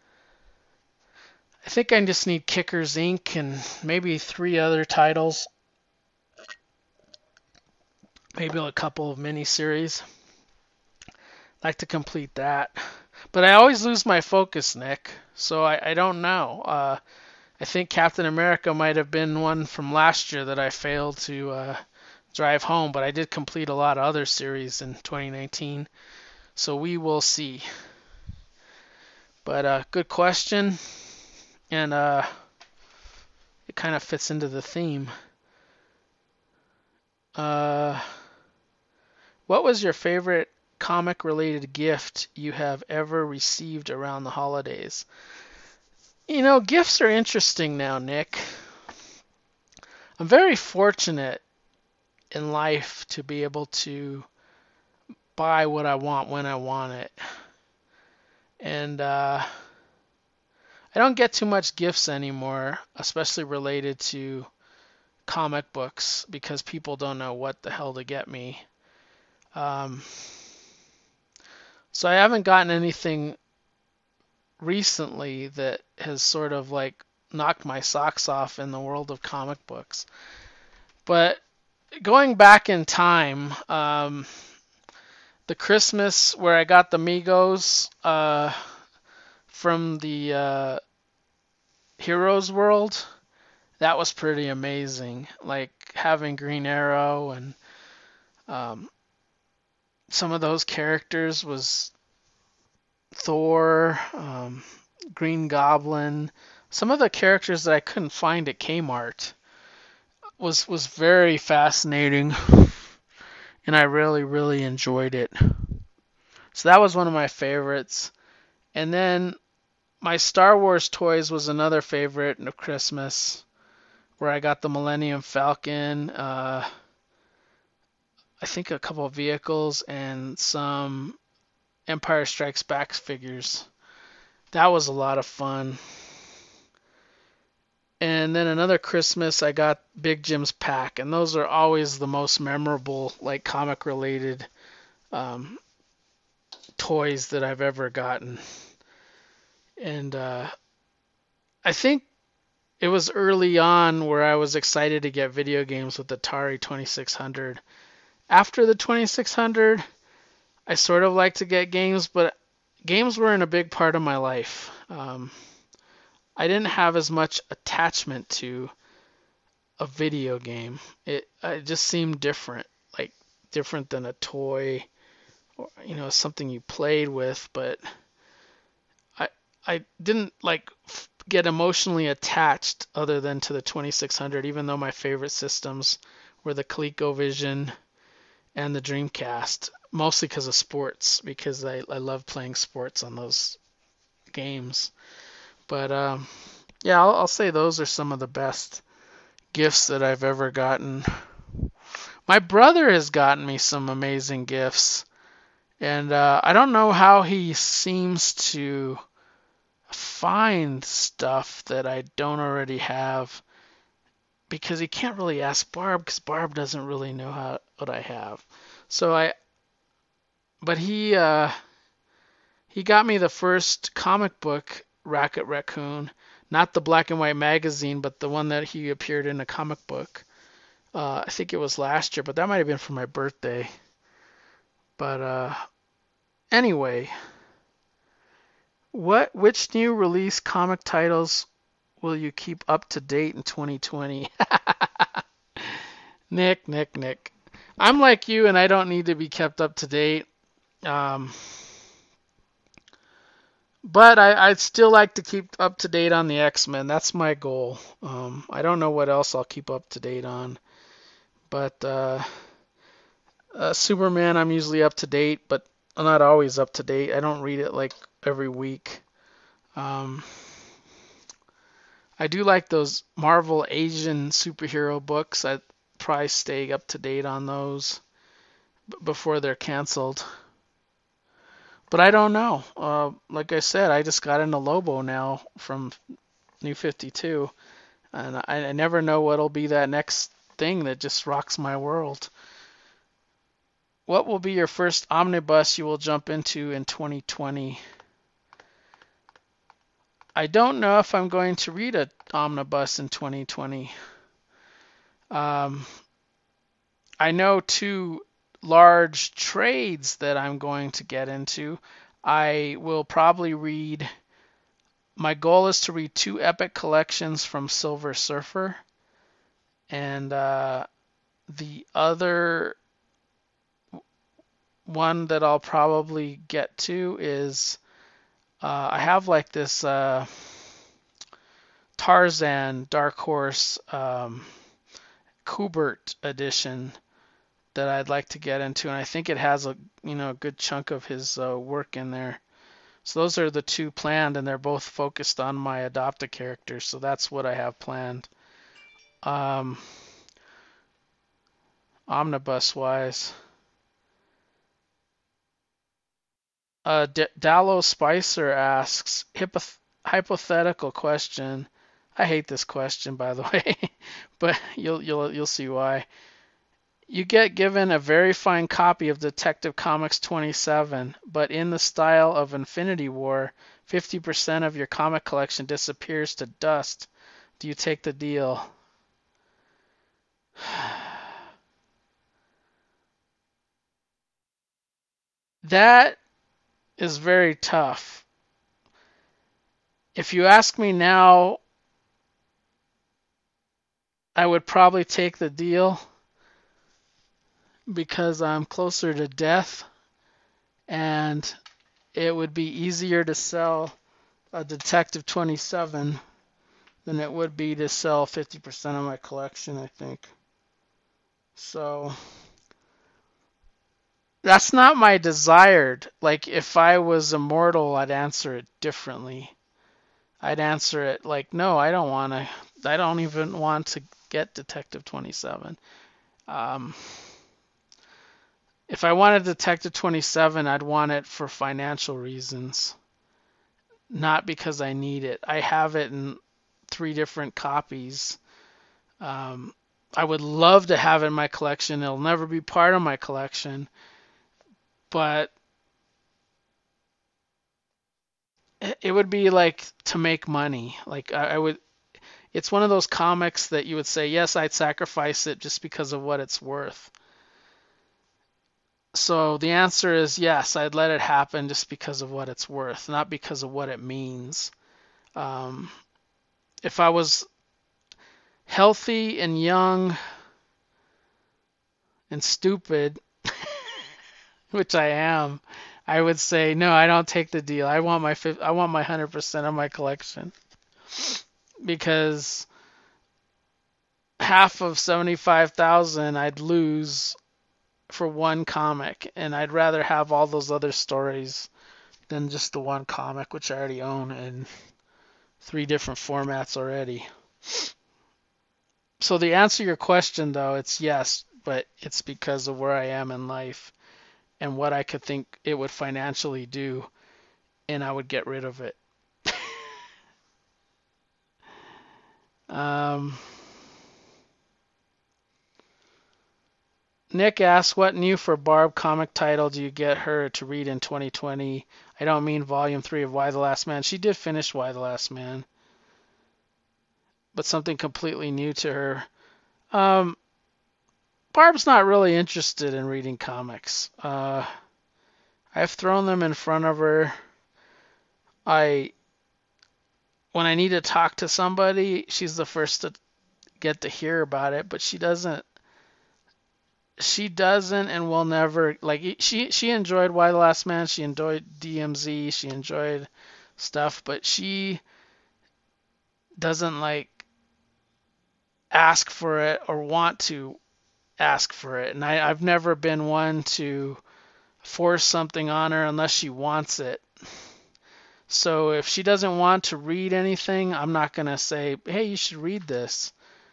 I just need Kickers Inc. and maybe 3 other titles. maybe a couple of miniseries. I'd like to complete that. But I always lose my focus, Nick. So I don't know. I think Captain America might have been one from last year that I failed to drive home, but I did complete a lot of other series in 2019. So we will see. But good question, and it kind of fits into the theme. Uh, what was your favorite comic-related gift you have ever received around the holidays? You know, gifts are interesting now, Nick. I'm very fortunate in life to be able to buy what I want when I want it. And I don't get too much gifts anymore, especially related to comic books, because people don't know what the hell to get me. Um, so I haven't gotten anything recently that has sort of like knocked my socks off in the world of comic books. But going back in time, the Christmas where I got the Migos from the Heroes World, that was pretty amazing. Like having Green Arrow and um, some of those characters was Thor, Green Goblin. Some of the characters that I couldn't find at Kmart was very fascinating, and I really enjoyed it. So that was one of my favorites. And then my Star Wars toys was another favorite of Christmas, where I got the Millennium Falcon, I think a couple of vehicles, and some Empire Strikes Back figures. That was a lot of fun. And then another Christmas, I got Big Jim's pack, and those are always the most memorable, like comic related um, toys that I've ever gotten. And I think it was early on where I was excited to get video games with Atari 2600. After the 2600, I sort of like to get games, but games weren't a big part of my life. I didn't have as much attachment to a video game. It just seemed different, like different than a toy or something you played with. But I I didn't like get emotionally attached other than to the 2600, even though my favorite systems were the ColecoVision and the Dreamcast, mostly because of sports, because I love playing sports on those games. But yeah, I'll say those are some of the best gifts that I've ever gotten. My brother has gotten me some amazing gifts, and I don't know how he seems to find stuff that I don't already have, because he can't really ask Barb, because Barb doesn't really know what I have. So but he got me the first comic book, Rocket Raccoon, not the black and white magazine, but the one that he appeared in a comic book. I think it was last year, but that might have been for my birthday. But anyway, which new release comic titles will you keep up to date in 2020? Nick. I'm like you, and I don't need to be kept up to date. Um, but I'd still like to keep up to date on the X-Men. That's my goal. I don't know what else I'll keep up to date on. But Superman, I'm usually up to date, but I'm not always up to date. I don't read it like every week. Um, I do like those Marvel Asian superhero books. I'd probably stay up to date on those before they're canceled. But I don't know. Like I said, I just got into Lobo now from New 52, and I never know what'll be that next thing that just rocks my world. What will be your first omnibus you will jump into in 2020? I don't know if I'm going to read an omnibus in 2020. Um, I know two large trades that I'm going to get into. I will probably read, my goal is to read two epic collections from Silver Surfer, and the other one that I'll probably get to is I have like this Tarzan Dark Horse Kubert edition that I'd like to get into, and I think it has a good chunk of his work in there. So those are the two planned, and they're both focused on my adopted characters. So that's what I have planned. Omnibus wise. Dallo Spicer asks, hypothetical question. I hate this question, by the way, but you'll see why. You get given a very fine copy of Detective Comics 27, but in the style of Infinity War, 50% of your comic collection disappears to dust. Do you take the deal? That is very tough. If you ask me now, I would probably take the deal because I'm closer to death, and it would be easier to sell a Detective 27 than it would be to sell 50% of my collection, I think. So that's not my desired. Like, if I was immortal, I'd answer it differently. I'd answer it like, no, I don't even want to get Detective 27. If I wanted Detective 27, I'd want it for financial reasons, not because I need it. I have it in 3 different copies. I would love to have it in my collection. It'll never be part of my collection, but it would be like to make money. Like I would, it's one of those comics that you would say, yes, I'd sacrifice it just because of what it's worth. So the answer is yes, I'd let it happen just because of what it's worth, not because of what it means. If I was healthy and young and stupid, which I am, I would say no, I don't take the deal. I want my 100% of my collection, because half of 75,000 I'd lose for one comic, and I'd rather have all those other stories than just the one comic, which I already own in 3 different formats already. So the answer to your question, though, it's yes, but it's because of where I am in life and what I could think it would financially do, and I would get rid of it. Nick asks, what new for Barb comic title do you get her to read in 2020? I don't mean Volume 3 of Y the Last Man. She did finish Y the Last Man, but something completely new to her. Barb's not really interested in reading comics. I've thrown them in front of her. When I need to talk to somebody, she's the first to get to hear about it, but she doesn't and will never, like, she enjoyed Y the Last Man, she enjoyed DMZ, she enjoyed stuff, but she doesn't like ask for it or want to ask for it. And I've never been one to force something on her unless she wants it. So if she doesn't want to read anything, I'm not going to say, hey, you should read this.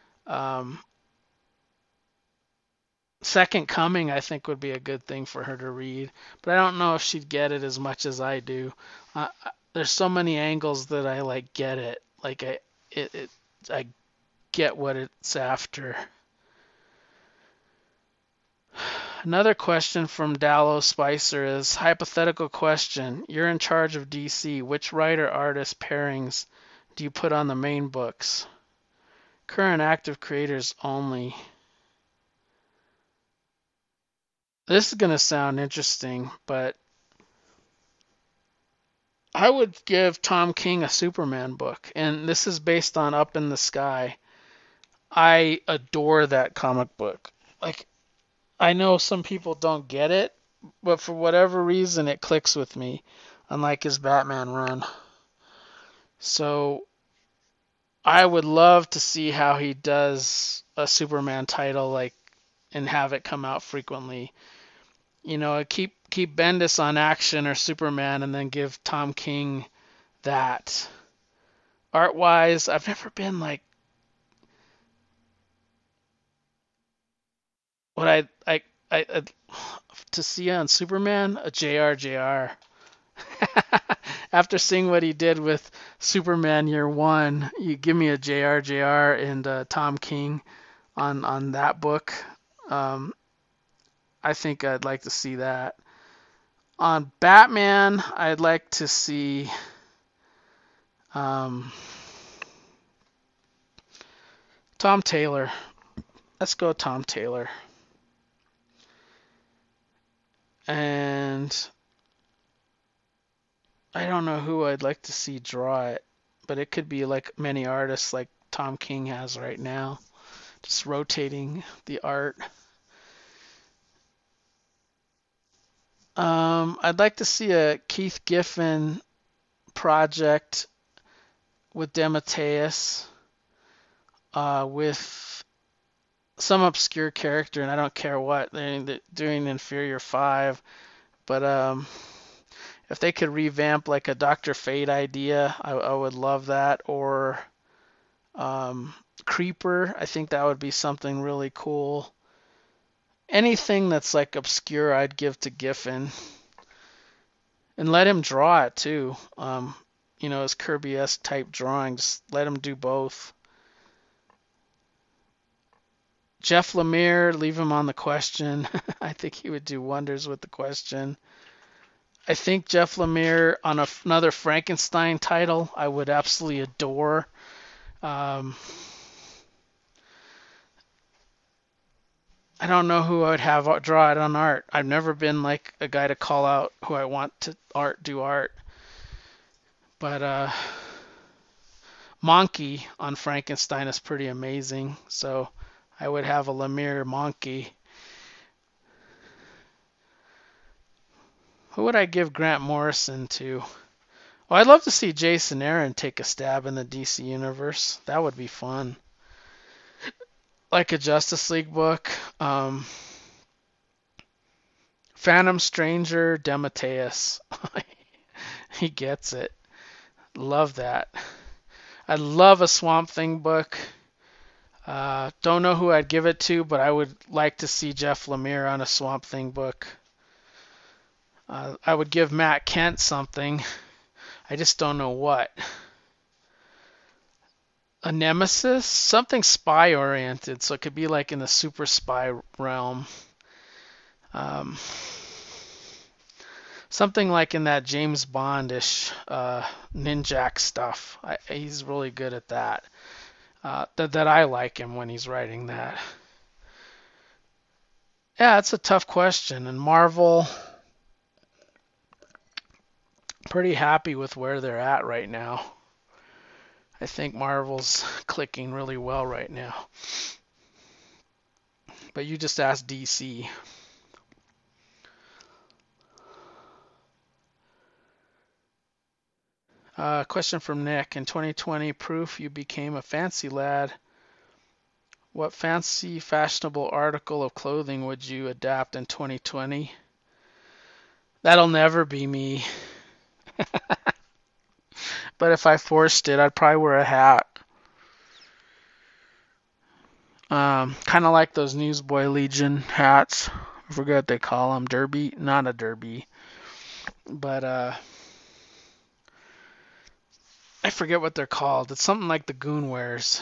Second Coming, I think, would be a good thing for her to read, but I don't know if she'd get it as much as I do. There's so many angles that I like get it. Like I get what it's after. Another question from Dallo Spicer is, hypothetical question. You're in charge of DC. Which writer-artist pairings do you put on the main books? Current active creators only. this is gonna sound interesting, but I would give Tom King a Superman book, and this is based on Up in the Sky. I adore that comic book. Like, I know some people don't get it, but for whatever reason, it clicks with me, unlike his Batman run. So I would love to see how he does a Superman title, like, and have it come out frequently. Keep Bendis on Action or Superman, and then give Tom King that. Art wise, I've never been like what I to see on Superman a JR. After seeing what he did with Superman Year One, you give me a JR and Tom King on that book. Um, I think I'd like to see that. On Batman, I'd like to see um, Tom Taylor. Let's go Tom Taylor. And I don't know who I'd like to see draw it, but it could be like many artists like Tom King has right now, just rotating the art. I'd like to see a Keith Giffen project with DeMatteis, with some obscure character, and I don't care what. They're doing Inferior 5, but if they could revamp like a Dr. Fate idea, I would love that. Or Creeper, I think that would be something really cool. Anything that's like obscure, I'd give to Giffen and let him draw it too. His Kirby-esque type drawings. Let him do both. Jeff Lemire, leave him on the Question. I think he would do wonders with the Question. I think Jeff Lemire on another Frankenstein title, I would absolutely adore. I don't know who I would have draw it on art. I've never been like a guy to call out who I want to do art. But Monkey on Frankenstein is pretty amazing. So I would have a Lemire Monkey. Who would I give Grant Morrison to? Oh, I'd love to see Jason Aaron take a stab in the DC universe. That would be fun. Like a Justice League book. Phantom Stranger, DeMatteis. He gets it. Love that. I love a Swamp Thing book. Don't know who I'd give it to, but I would like to see Jeff Lemire on a Swamp Thing book. I would give Matt Kent something. I just don't know what. A Nemesis? Something spy oriented, so it could be like in the super spy realm. Something like in that James Bondish Ninjak stuff. He's really good at that. That I like him when he's writing that. Yeah, it's a tough question. And Marvel, pretty happy with where they're at right now. I think Marvel's clicking really well right now. But you just asked DC. Question from Nick. In 2020, proof you became a fancy lad. What fancy fashionable article of clothing would you adapt in 2020? That'll never be me. But if I forced it, I'd probably wear a hat. Kind of like those Newsboy Legion hats. I forget what they call them. Derby? Not a derby. But I forget what they're called. It's something like the Goon wears.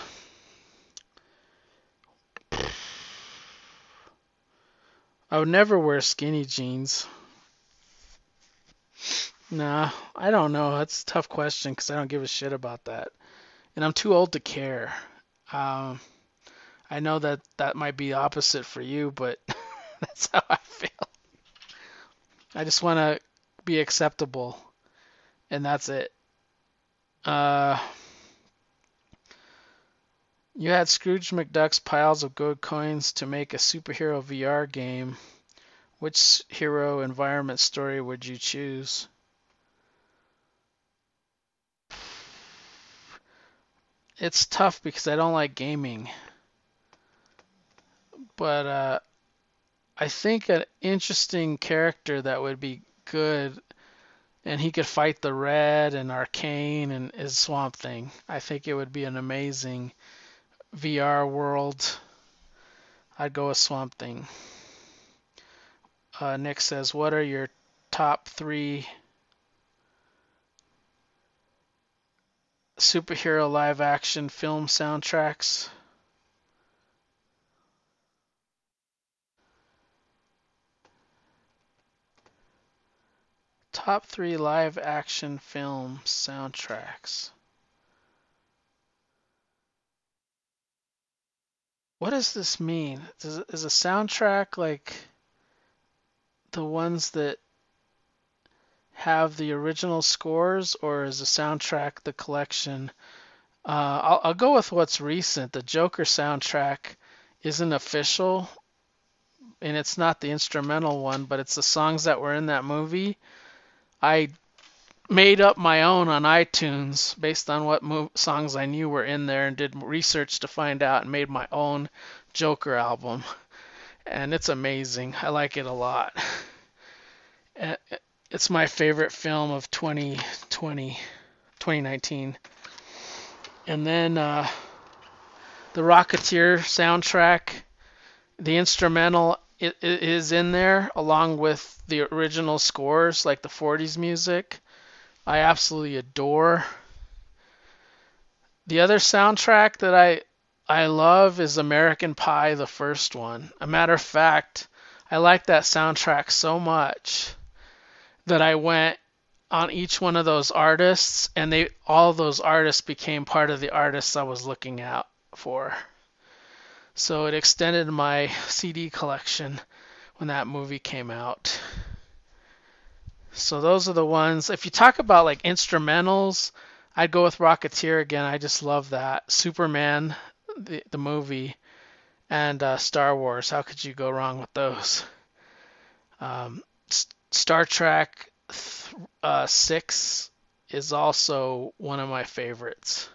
I would never wear skinny jeans. Nah, I don't know. That's a tough question because I don't give a shit about that. And I'm too old to care. I know that might be opposite for you, but That's how I feel. I just want to be acceptable, and that's it. Uh, you had Scrooge McDuck's piles of gold coins to make a superhero VR game. Which hero environment story would you choose? It's tough because I don't like gaming, but I think an interesting character that would be good, and he could fight the Red and Arcane and is Swamp Thing. I think it would be an amazing VR world. I'd go with Swamp Thing. Nick says, what are your top three superhero live action film soundtracks? Top three live action film soundtracks. What does this mean? Is a soundtrack like the ones that have the original scores, or is the soundtrack the collection? I'll go with what's recent. The Joker soundtrack isn't official, and it's not the instrumental one, but it's the songs that were in that movie. I made up my own on iTunes based on what songs I knew were in there and did research to find out and made my own Joker album. And it's amazing. I like it a lot. It's my favorite film of 2020, 2019. And then the Rocketeer soundtrack, the instrumental is in there along with the original scores, like the 40s music. I absolutely adore. The other soundtrack that I love is American Pie, the first one. A matter of fact, I like that soundtrack so much that I went on each one of those artists, and all those artists became part of the artists I was looking out for. So it extended my CD collection when that movie came out. So those are the ones. If you talk about like instrumentals, I'd go with Rocketeer again. I just love that. Superman, the movie, and Star Wars. How could you go wrong with those? Star Trek 6 is also one of my favorites.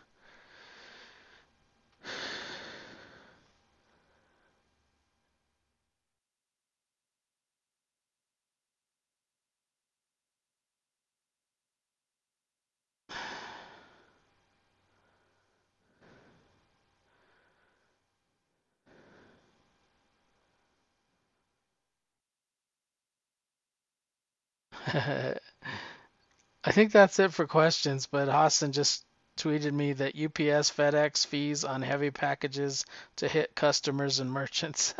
I think that's it for questions, but Hassan just tweeted me that UPS FedEx fees on heavy packages to hit customers and merchants.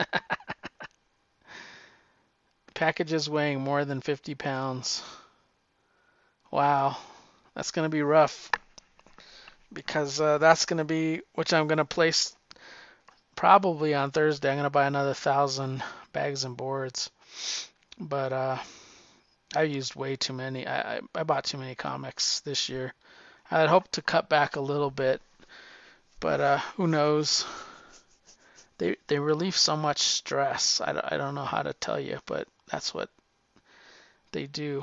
Packages weighing more than 50 pounds. Wow, that's going to be rough because that's going to be, which I'm going to place probably on Thursday. I'm going to buy another 1,000 bags and boards. But I used way too many. I bought too many comics this year. I had hoped to cut back a little bit, but who knows? They relieve so much stress. I don't know how to tell you, but that's what they do.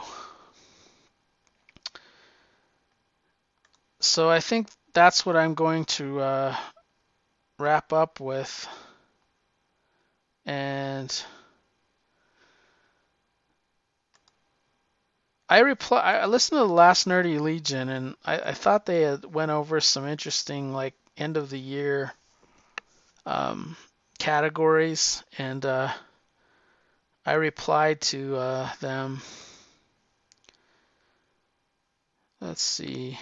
So I think that's what I'm going to wrap up with. And I listened to the last Nerdy Legion, and I thought they had went over some interesting like end of the year categories, and I replied to them. Let's see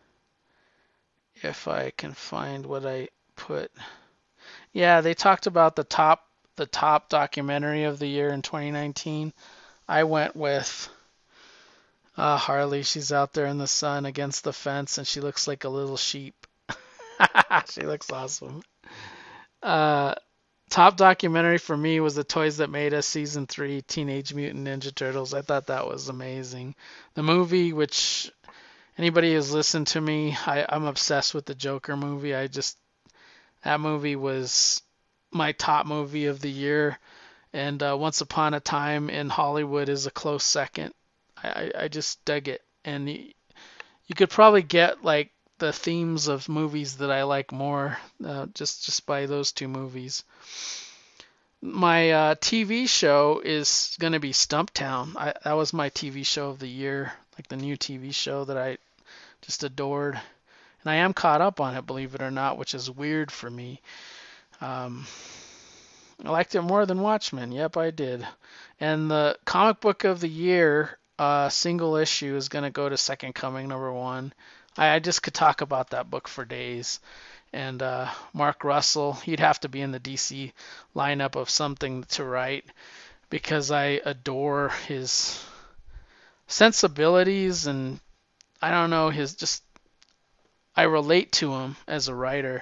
if I can find what I put. Yeah, they talked about the top documentary of the year in 2019. I went with Harley. She's out there in the sun against the fence, and she looks like a little sheep. She looks awesome. Uh, Top documentary for me was the Toys That Made Us season 3, Teenage Mutant Ninja Turtles. I thought that was amazing. The movie, which anybody who's listened to me, I'm obsessed with the Joker movie. That movie was my top movie of the year, and Once Upon a Time in Hollywood is a close second. I just dug it, and you could probably get like the themes of movies that I like more just by those two movies. My TV show is going to be Stumptown. That was my TV show of the year, like the new TV show that I just adored. And I am caught up on it, believe it or not, which is weird for me. Um, I liked it more than Watchmen. Yep, I did. And the comic book of the year, single issue, is going to go to Second Coming #1. I just could talk about that book for days. And Mark Russell, he'd have to be in the DC lineup of something to write because I adore his sensibilities and I don't know, his just, I relate to him as a writer.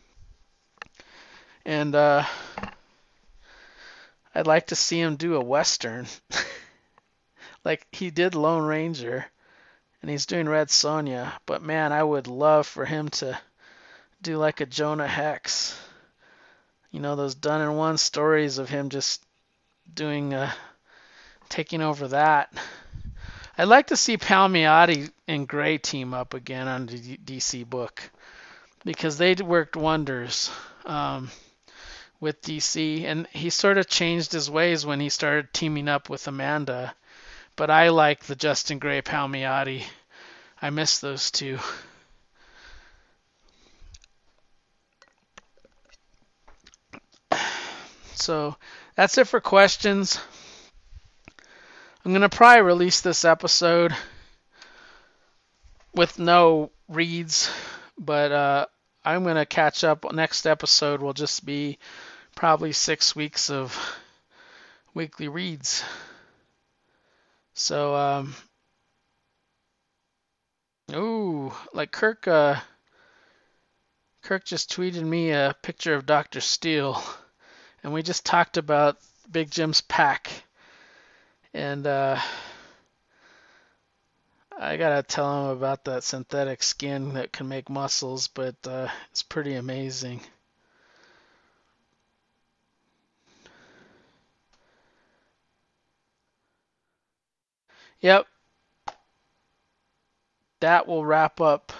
And I'd like to see him do a Western. Like he did Lone Ranger and he's doing Red Sonja. But man, I would love for him to do like a Jonah Hex. You know, those done in one stories of him just doing, taking over that. I'd like to see Palmiotti and Gray team up again on the DC book because they worked wonders with DC, and he sort of changed his ways when he started teaming up with Amanda. But I like the Justin Gray Palmiotti. I miss those two. So that's it for questions. I'm going to probably release this episode with no reads, but I'm going to catch up. Next episode will just be probably 6 weeks of weekly reads. So, like Kirk just tweeted me a picture of Dr. Steele, and we just talked about Big Jim's pack, and I gotta tell him about that synthetic skin that can make muscles, but it's pretty amazing. Yep, that will wrap up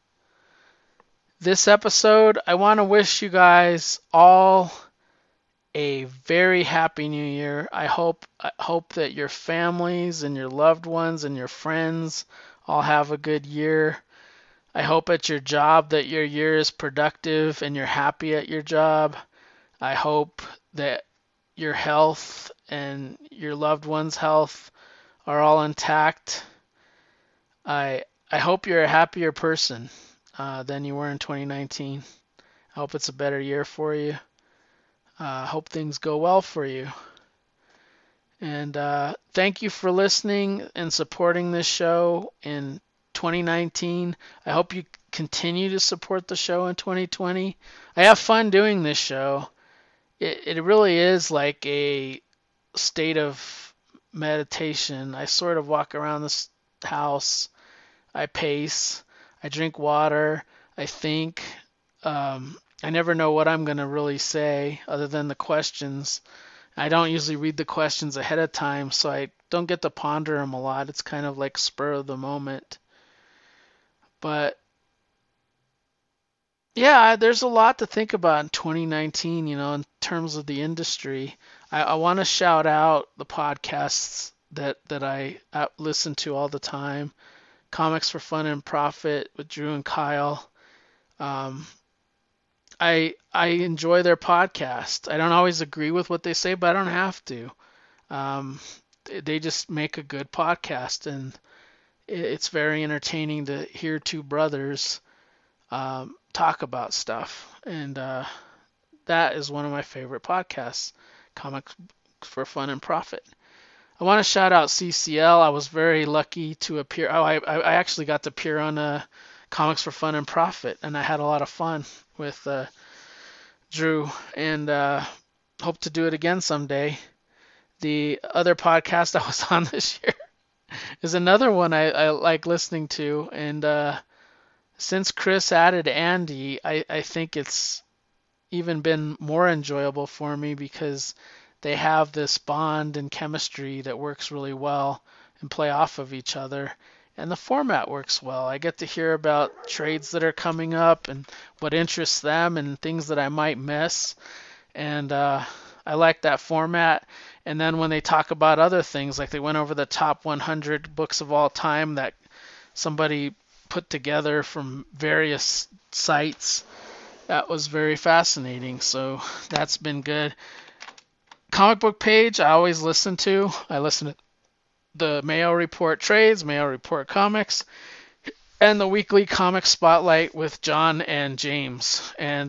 this episode. I want to wish you guys all a very happy new year. I hope that your families and your loved ones and your friends all have a good year. I hope at your job that your year is productive and you're happy at your job. I hope that your health and your loved one's health are all intact. I hope you're a happier person than you were in 2019. I hope it's a better year for you. Hope things go well for you. And thank you for listening and supporting this show in 2019. I hope you continue to support the show in 2020. I have fun doing this show. It really is like a state of meditation. I sort of walk around this house. I pace. I drink water. I think. I never know what I'm going to really say other than the questions. I don't usually read the questions ahead of time, so I don't get to ponder them a lot. It's kind of like spur of the moment. But yeah, there's a lot to think about in 2019, in terms of the industry. I want to shout out the podcasts that I listen to all the time. Comics for Fun and Profit with Drew and Kyle. I enjoy their podcast. I don't always agree with what they say, but I don't have to. They just make a good podcast, and it's very entertaining to hear two brothers talk about stuff. And that is one of my favorite podcasts, Comics for Fun and Profit. I want to shout out CCL. I was very lucky to appear. I actually got to appear on Comics for Fun and Profit, and I had a lot of fun with Drew. And hope to do it again someday. The other podcast I was on this year is another one I like listening to. And since Chris added Andy, I think it's even been more enjoyable for me because they have this bond and chemistry that works really well and play off of each other. And the format works well. I get to hear about trades that are coming up and what interests them and things that I might miss. And I like that format. And then when they talk about other things, like they went over the top 100 books of all time that somebody put together from various sites, that was very fascinating. So that's been good. Comic book page, I always listen to. I listen to the Mayo Report trades, Mayo Report comics, and the weekly comic spotlight with John and James. And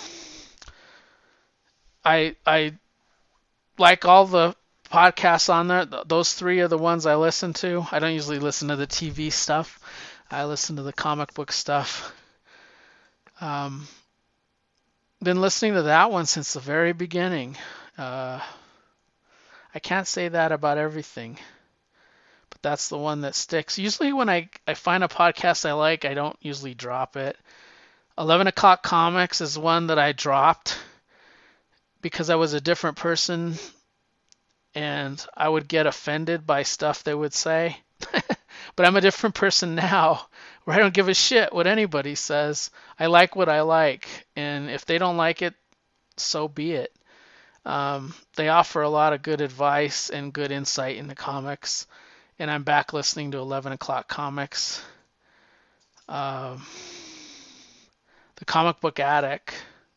I like all the podcasts on there. Those three are the ones I listen to. I don't usually listen to the TV stuff. I listen to the comic book stuff. Um, been listening to that one since the very beginning. I can't say that about everything, but that's the one that sticks. Usually when I find a podcast I like, I don't usually drop it. 11 O'Clock Comics is one that I dropped because I was a different person and I would get offended by stuff they would say. But I'm a different person now where I don't give a shit what anybody says. I like what I like, and if they don't like it, so be it. They offer a lot of good advice and good insight into comics, and I'm back listening to 11 O'Clock Comics. The Comic Book Attic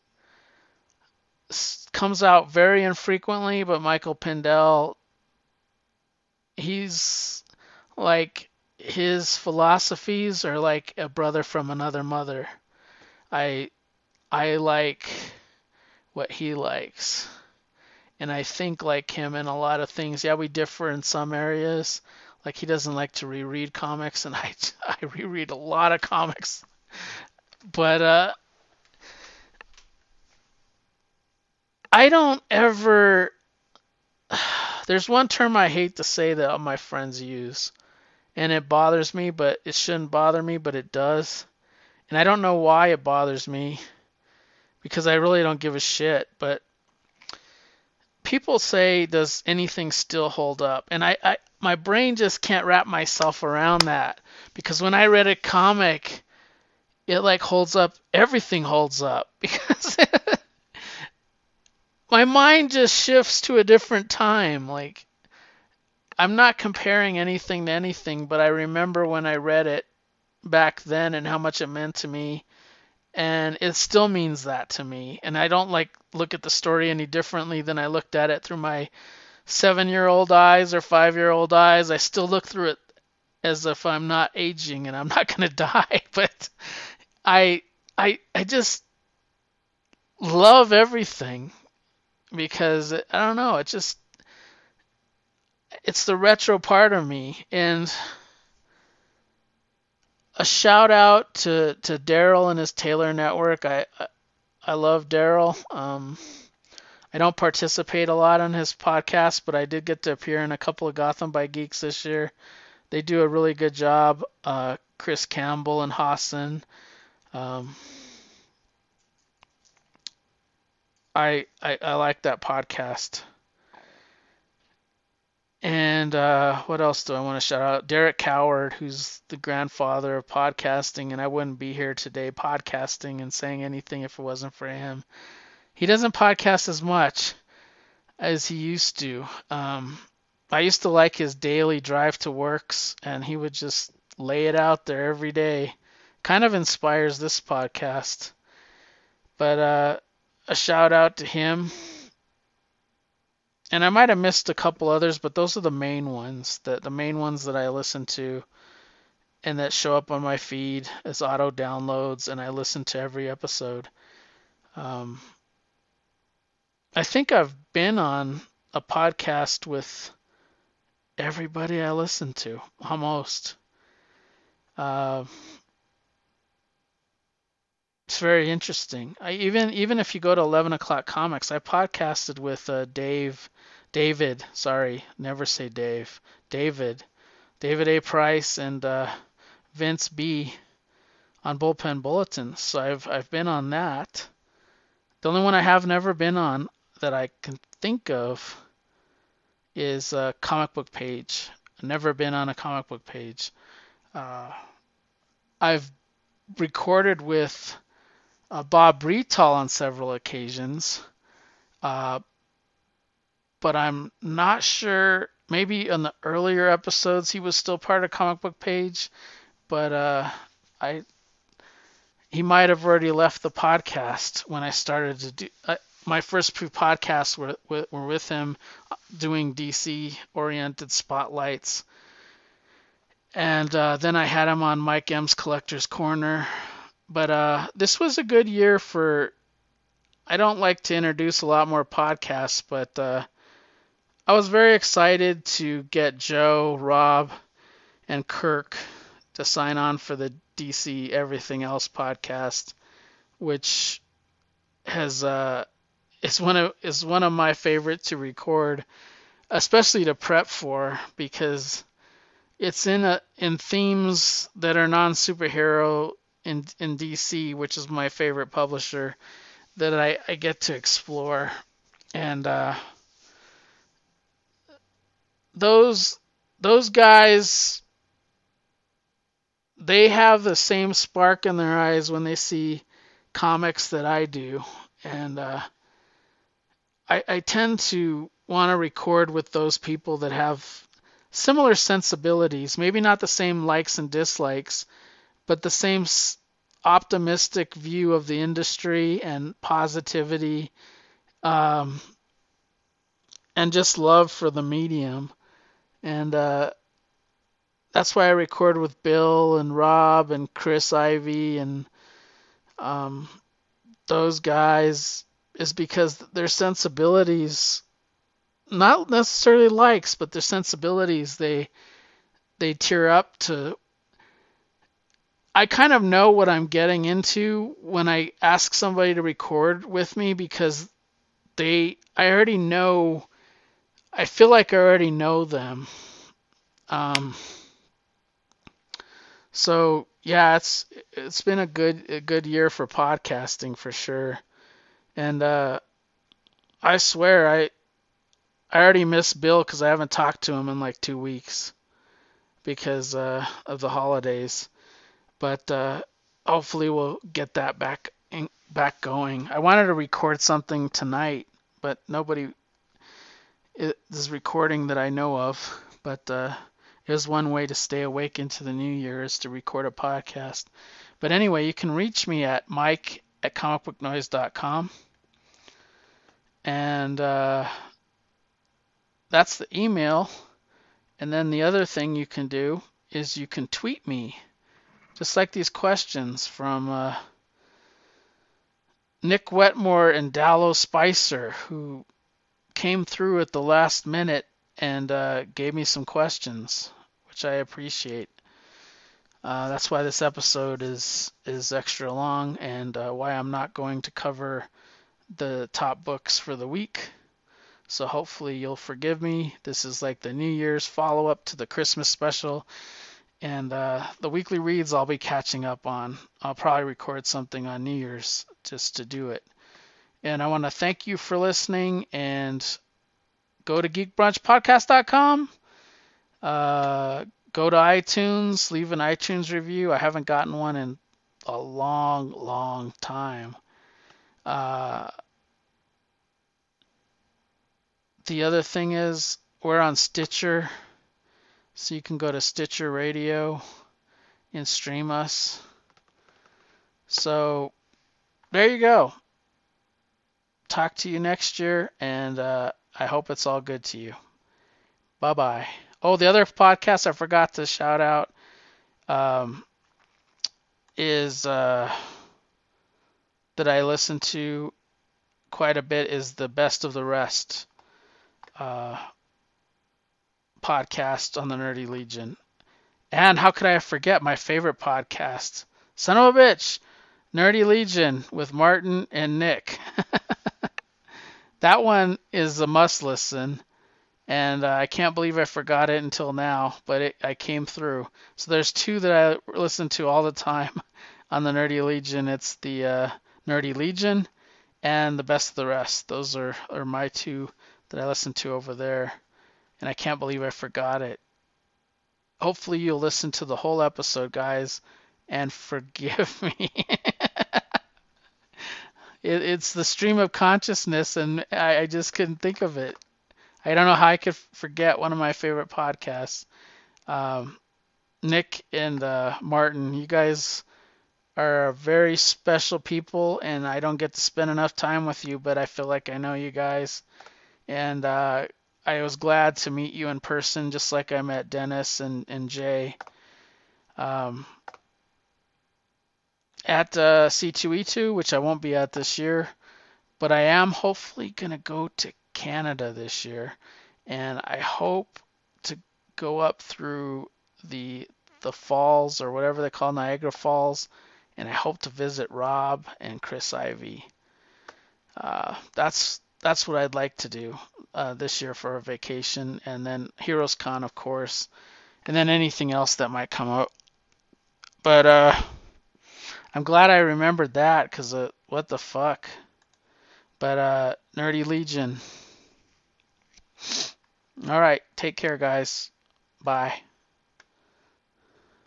comes out very infrequently, but Michael Pindell, he's like, his philosophies are like a brother from another mother. I I like what he likes, and I think like him in a lot of things. Yeah, we differ in some areas. Like he doesn't like to reread comics, and I reread a lot of comics. But I don't ever. There's one term I hate to say that all my friends use, and it bothers me, but it shouldn't bother me, but it does. And I don't know why it bothers me because I really don't give a shit. But people say, does anything still hold up? And I my brain just can't wrap myself around that because when I read a comic, it like holds up. Everything holds up because my mind just shifts to a different time. Like I'm not comparing anything to anything, but I remember when I read it back then and how much it meant to me, and it still means that to me. And I don't like look at the story any differently than I looked at it through my 7-year-old eyes or 5-year-old eyes. I still look through it as if I'm not aging and I'm not going to die. But I I just love everything because I don't know, it's the retro part of me. And a shout out to Daryl and his Taylor Network. I love Daryl. I don't participate a lot on his podcast, but I did get to appear in a couple of Gotham by Geeks this year. They do a really good job. Chris Campbell and Hassan. Um, I like that podcast. And what else do I want to shout out? Derek Coward, who's the grandfather of podcasting, and I wouldn't be here today podcasting and saying anything if it wasn't for him. He doesn't podcast as much as he used to. I used to like his daily drive to works, and he would just lay it out there every day. Kind of inspires this podcast. But a shout out to him. And I might have missed a couple others, but those are the main ones. The main ones that I listen to and that show up on my feed as auto downloads, and I listen to every episode. Um, I think I've been on a podcast with everybody I listen to, almost. Uh, It's very interesting. Even if you go to 11 o'clock comics, I podcasted with David, sorry, never say Dave, David, David A. Price and Vince B. on Bullpen Bulletins. So I've been on that. The only one I have never been on that I can think of is a comic book page. I've never been on a comic book page. Uh, I've recorded with Bob Bretal on several occasions, uh, but I'm not sure. Maybe in the earlier episodes he was still part of Comic Book Page, but I he might have already left the podcast when I started to do. My first few podcasts were with him doing DC oriented spotlights. And then I had him on Mike M's Collector's Corner. But this was a good year for. I don't like to introduce a lot more podcasts, but I was very excited to get Joe, Rob, and Kirk to sign on for the DC Everything Else podcast, which has is one of my favorite to record, especially to prep for, because it's in themes that are non-superhero in DC, which is my favorite publisher that I get to explore. And those guys, they have the same spark in their eyes when they see comics that I do. And I tend to want to record with those people that have similar sensibilities, maybe not the same likes and dislikes, but the same optimistic view of the industry and positivity, and just love for the medium. And that's why I record with Bill and Rob and Chris Ivy and those guys, is because their sensibilities, not necessarily likes, but their sensibilities, they tear up to. I kind of know what I'm getting into when I ask somebody to record with me, because I already know. I feel like I already know them. So yeah, it's been a good year for podcasting for sure. And I swear I already miss Bill because I haven't talked to him in like 2 weeks because of the holidays. But hopefully we'll get that back going. I wanted to record something tonight, but nobody is recording that I know of. But here's one way to stay awake into the new year, is to record a podcast. But anyway, you can reach me at mike@comicbooknoise.com. And that's the email. And then the other thing you can do is you can tweet me, just like these questions from Nick Wetmore and Dallo Spicer, who came through at the last minute and gave me some questions, which I appreciate. That's why this episode is extra long, and why I'm not going to cover the top books for the week. So hopefully you'll forgive me. This is like the New Year's follow-up to the Christmas special. And the weekly reads I'll be catching up on. I'll probably record something on New Year's just to do it. And I want to thank you for listening, and go to geekbrunchpodcast.com. Go to iTunes, leave an iTunes review. I haven't gotten one in a long time. The other thing is we're on Stitcher, so you can go to Stitcher Radio and stream us. So there you go. Talk to you next year, and I hope it's all good to you. Bye-bye. Oh, the other podcast I forgot to shout out is that I listen to quite a bit is the Best of the Rest podcast on the Nerdy Legion. And how could I forget my favorite podcast? Son of a bitch! Nerdy Legion with Martin and Nick. That one is a must listen, and I can't believe I forgot it until now, but I came through. So there's two that I listen to all the time on the Nerdy Legion. It's the Nerdy Legion and the Best of the Rest. Those are my two that I listen to over there, and I can't believe I forgot it. Hopefully you'll listen to the whole episode, guys, and forgive me. It's the stream of consciousness, and I just couldn't think of it. I don't know how I could forget one of my favorite podcasts. Um, Nick and Martin, you guys are very special people, and I don't get to spend enough time with you, but I feel like I know you guys. And I was glad to meet you in person, just like I met Dennis and Jay um, at C2E2, which I won't be at this year, but I am hopefully going to go to Canada this year, and I hope to go up through the falls or whatever they call Niagara Falls, and I hope to visit Rob and Chris Ivy. That's what I'd like to do this year for a vacation, and then Heroes Con, of course, and then anything else that might come up. But I'm glad I remembered that because what the fuck. But Nerdy Legion. All right, take care, guys. Bye.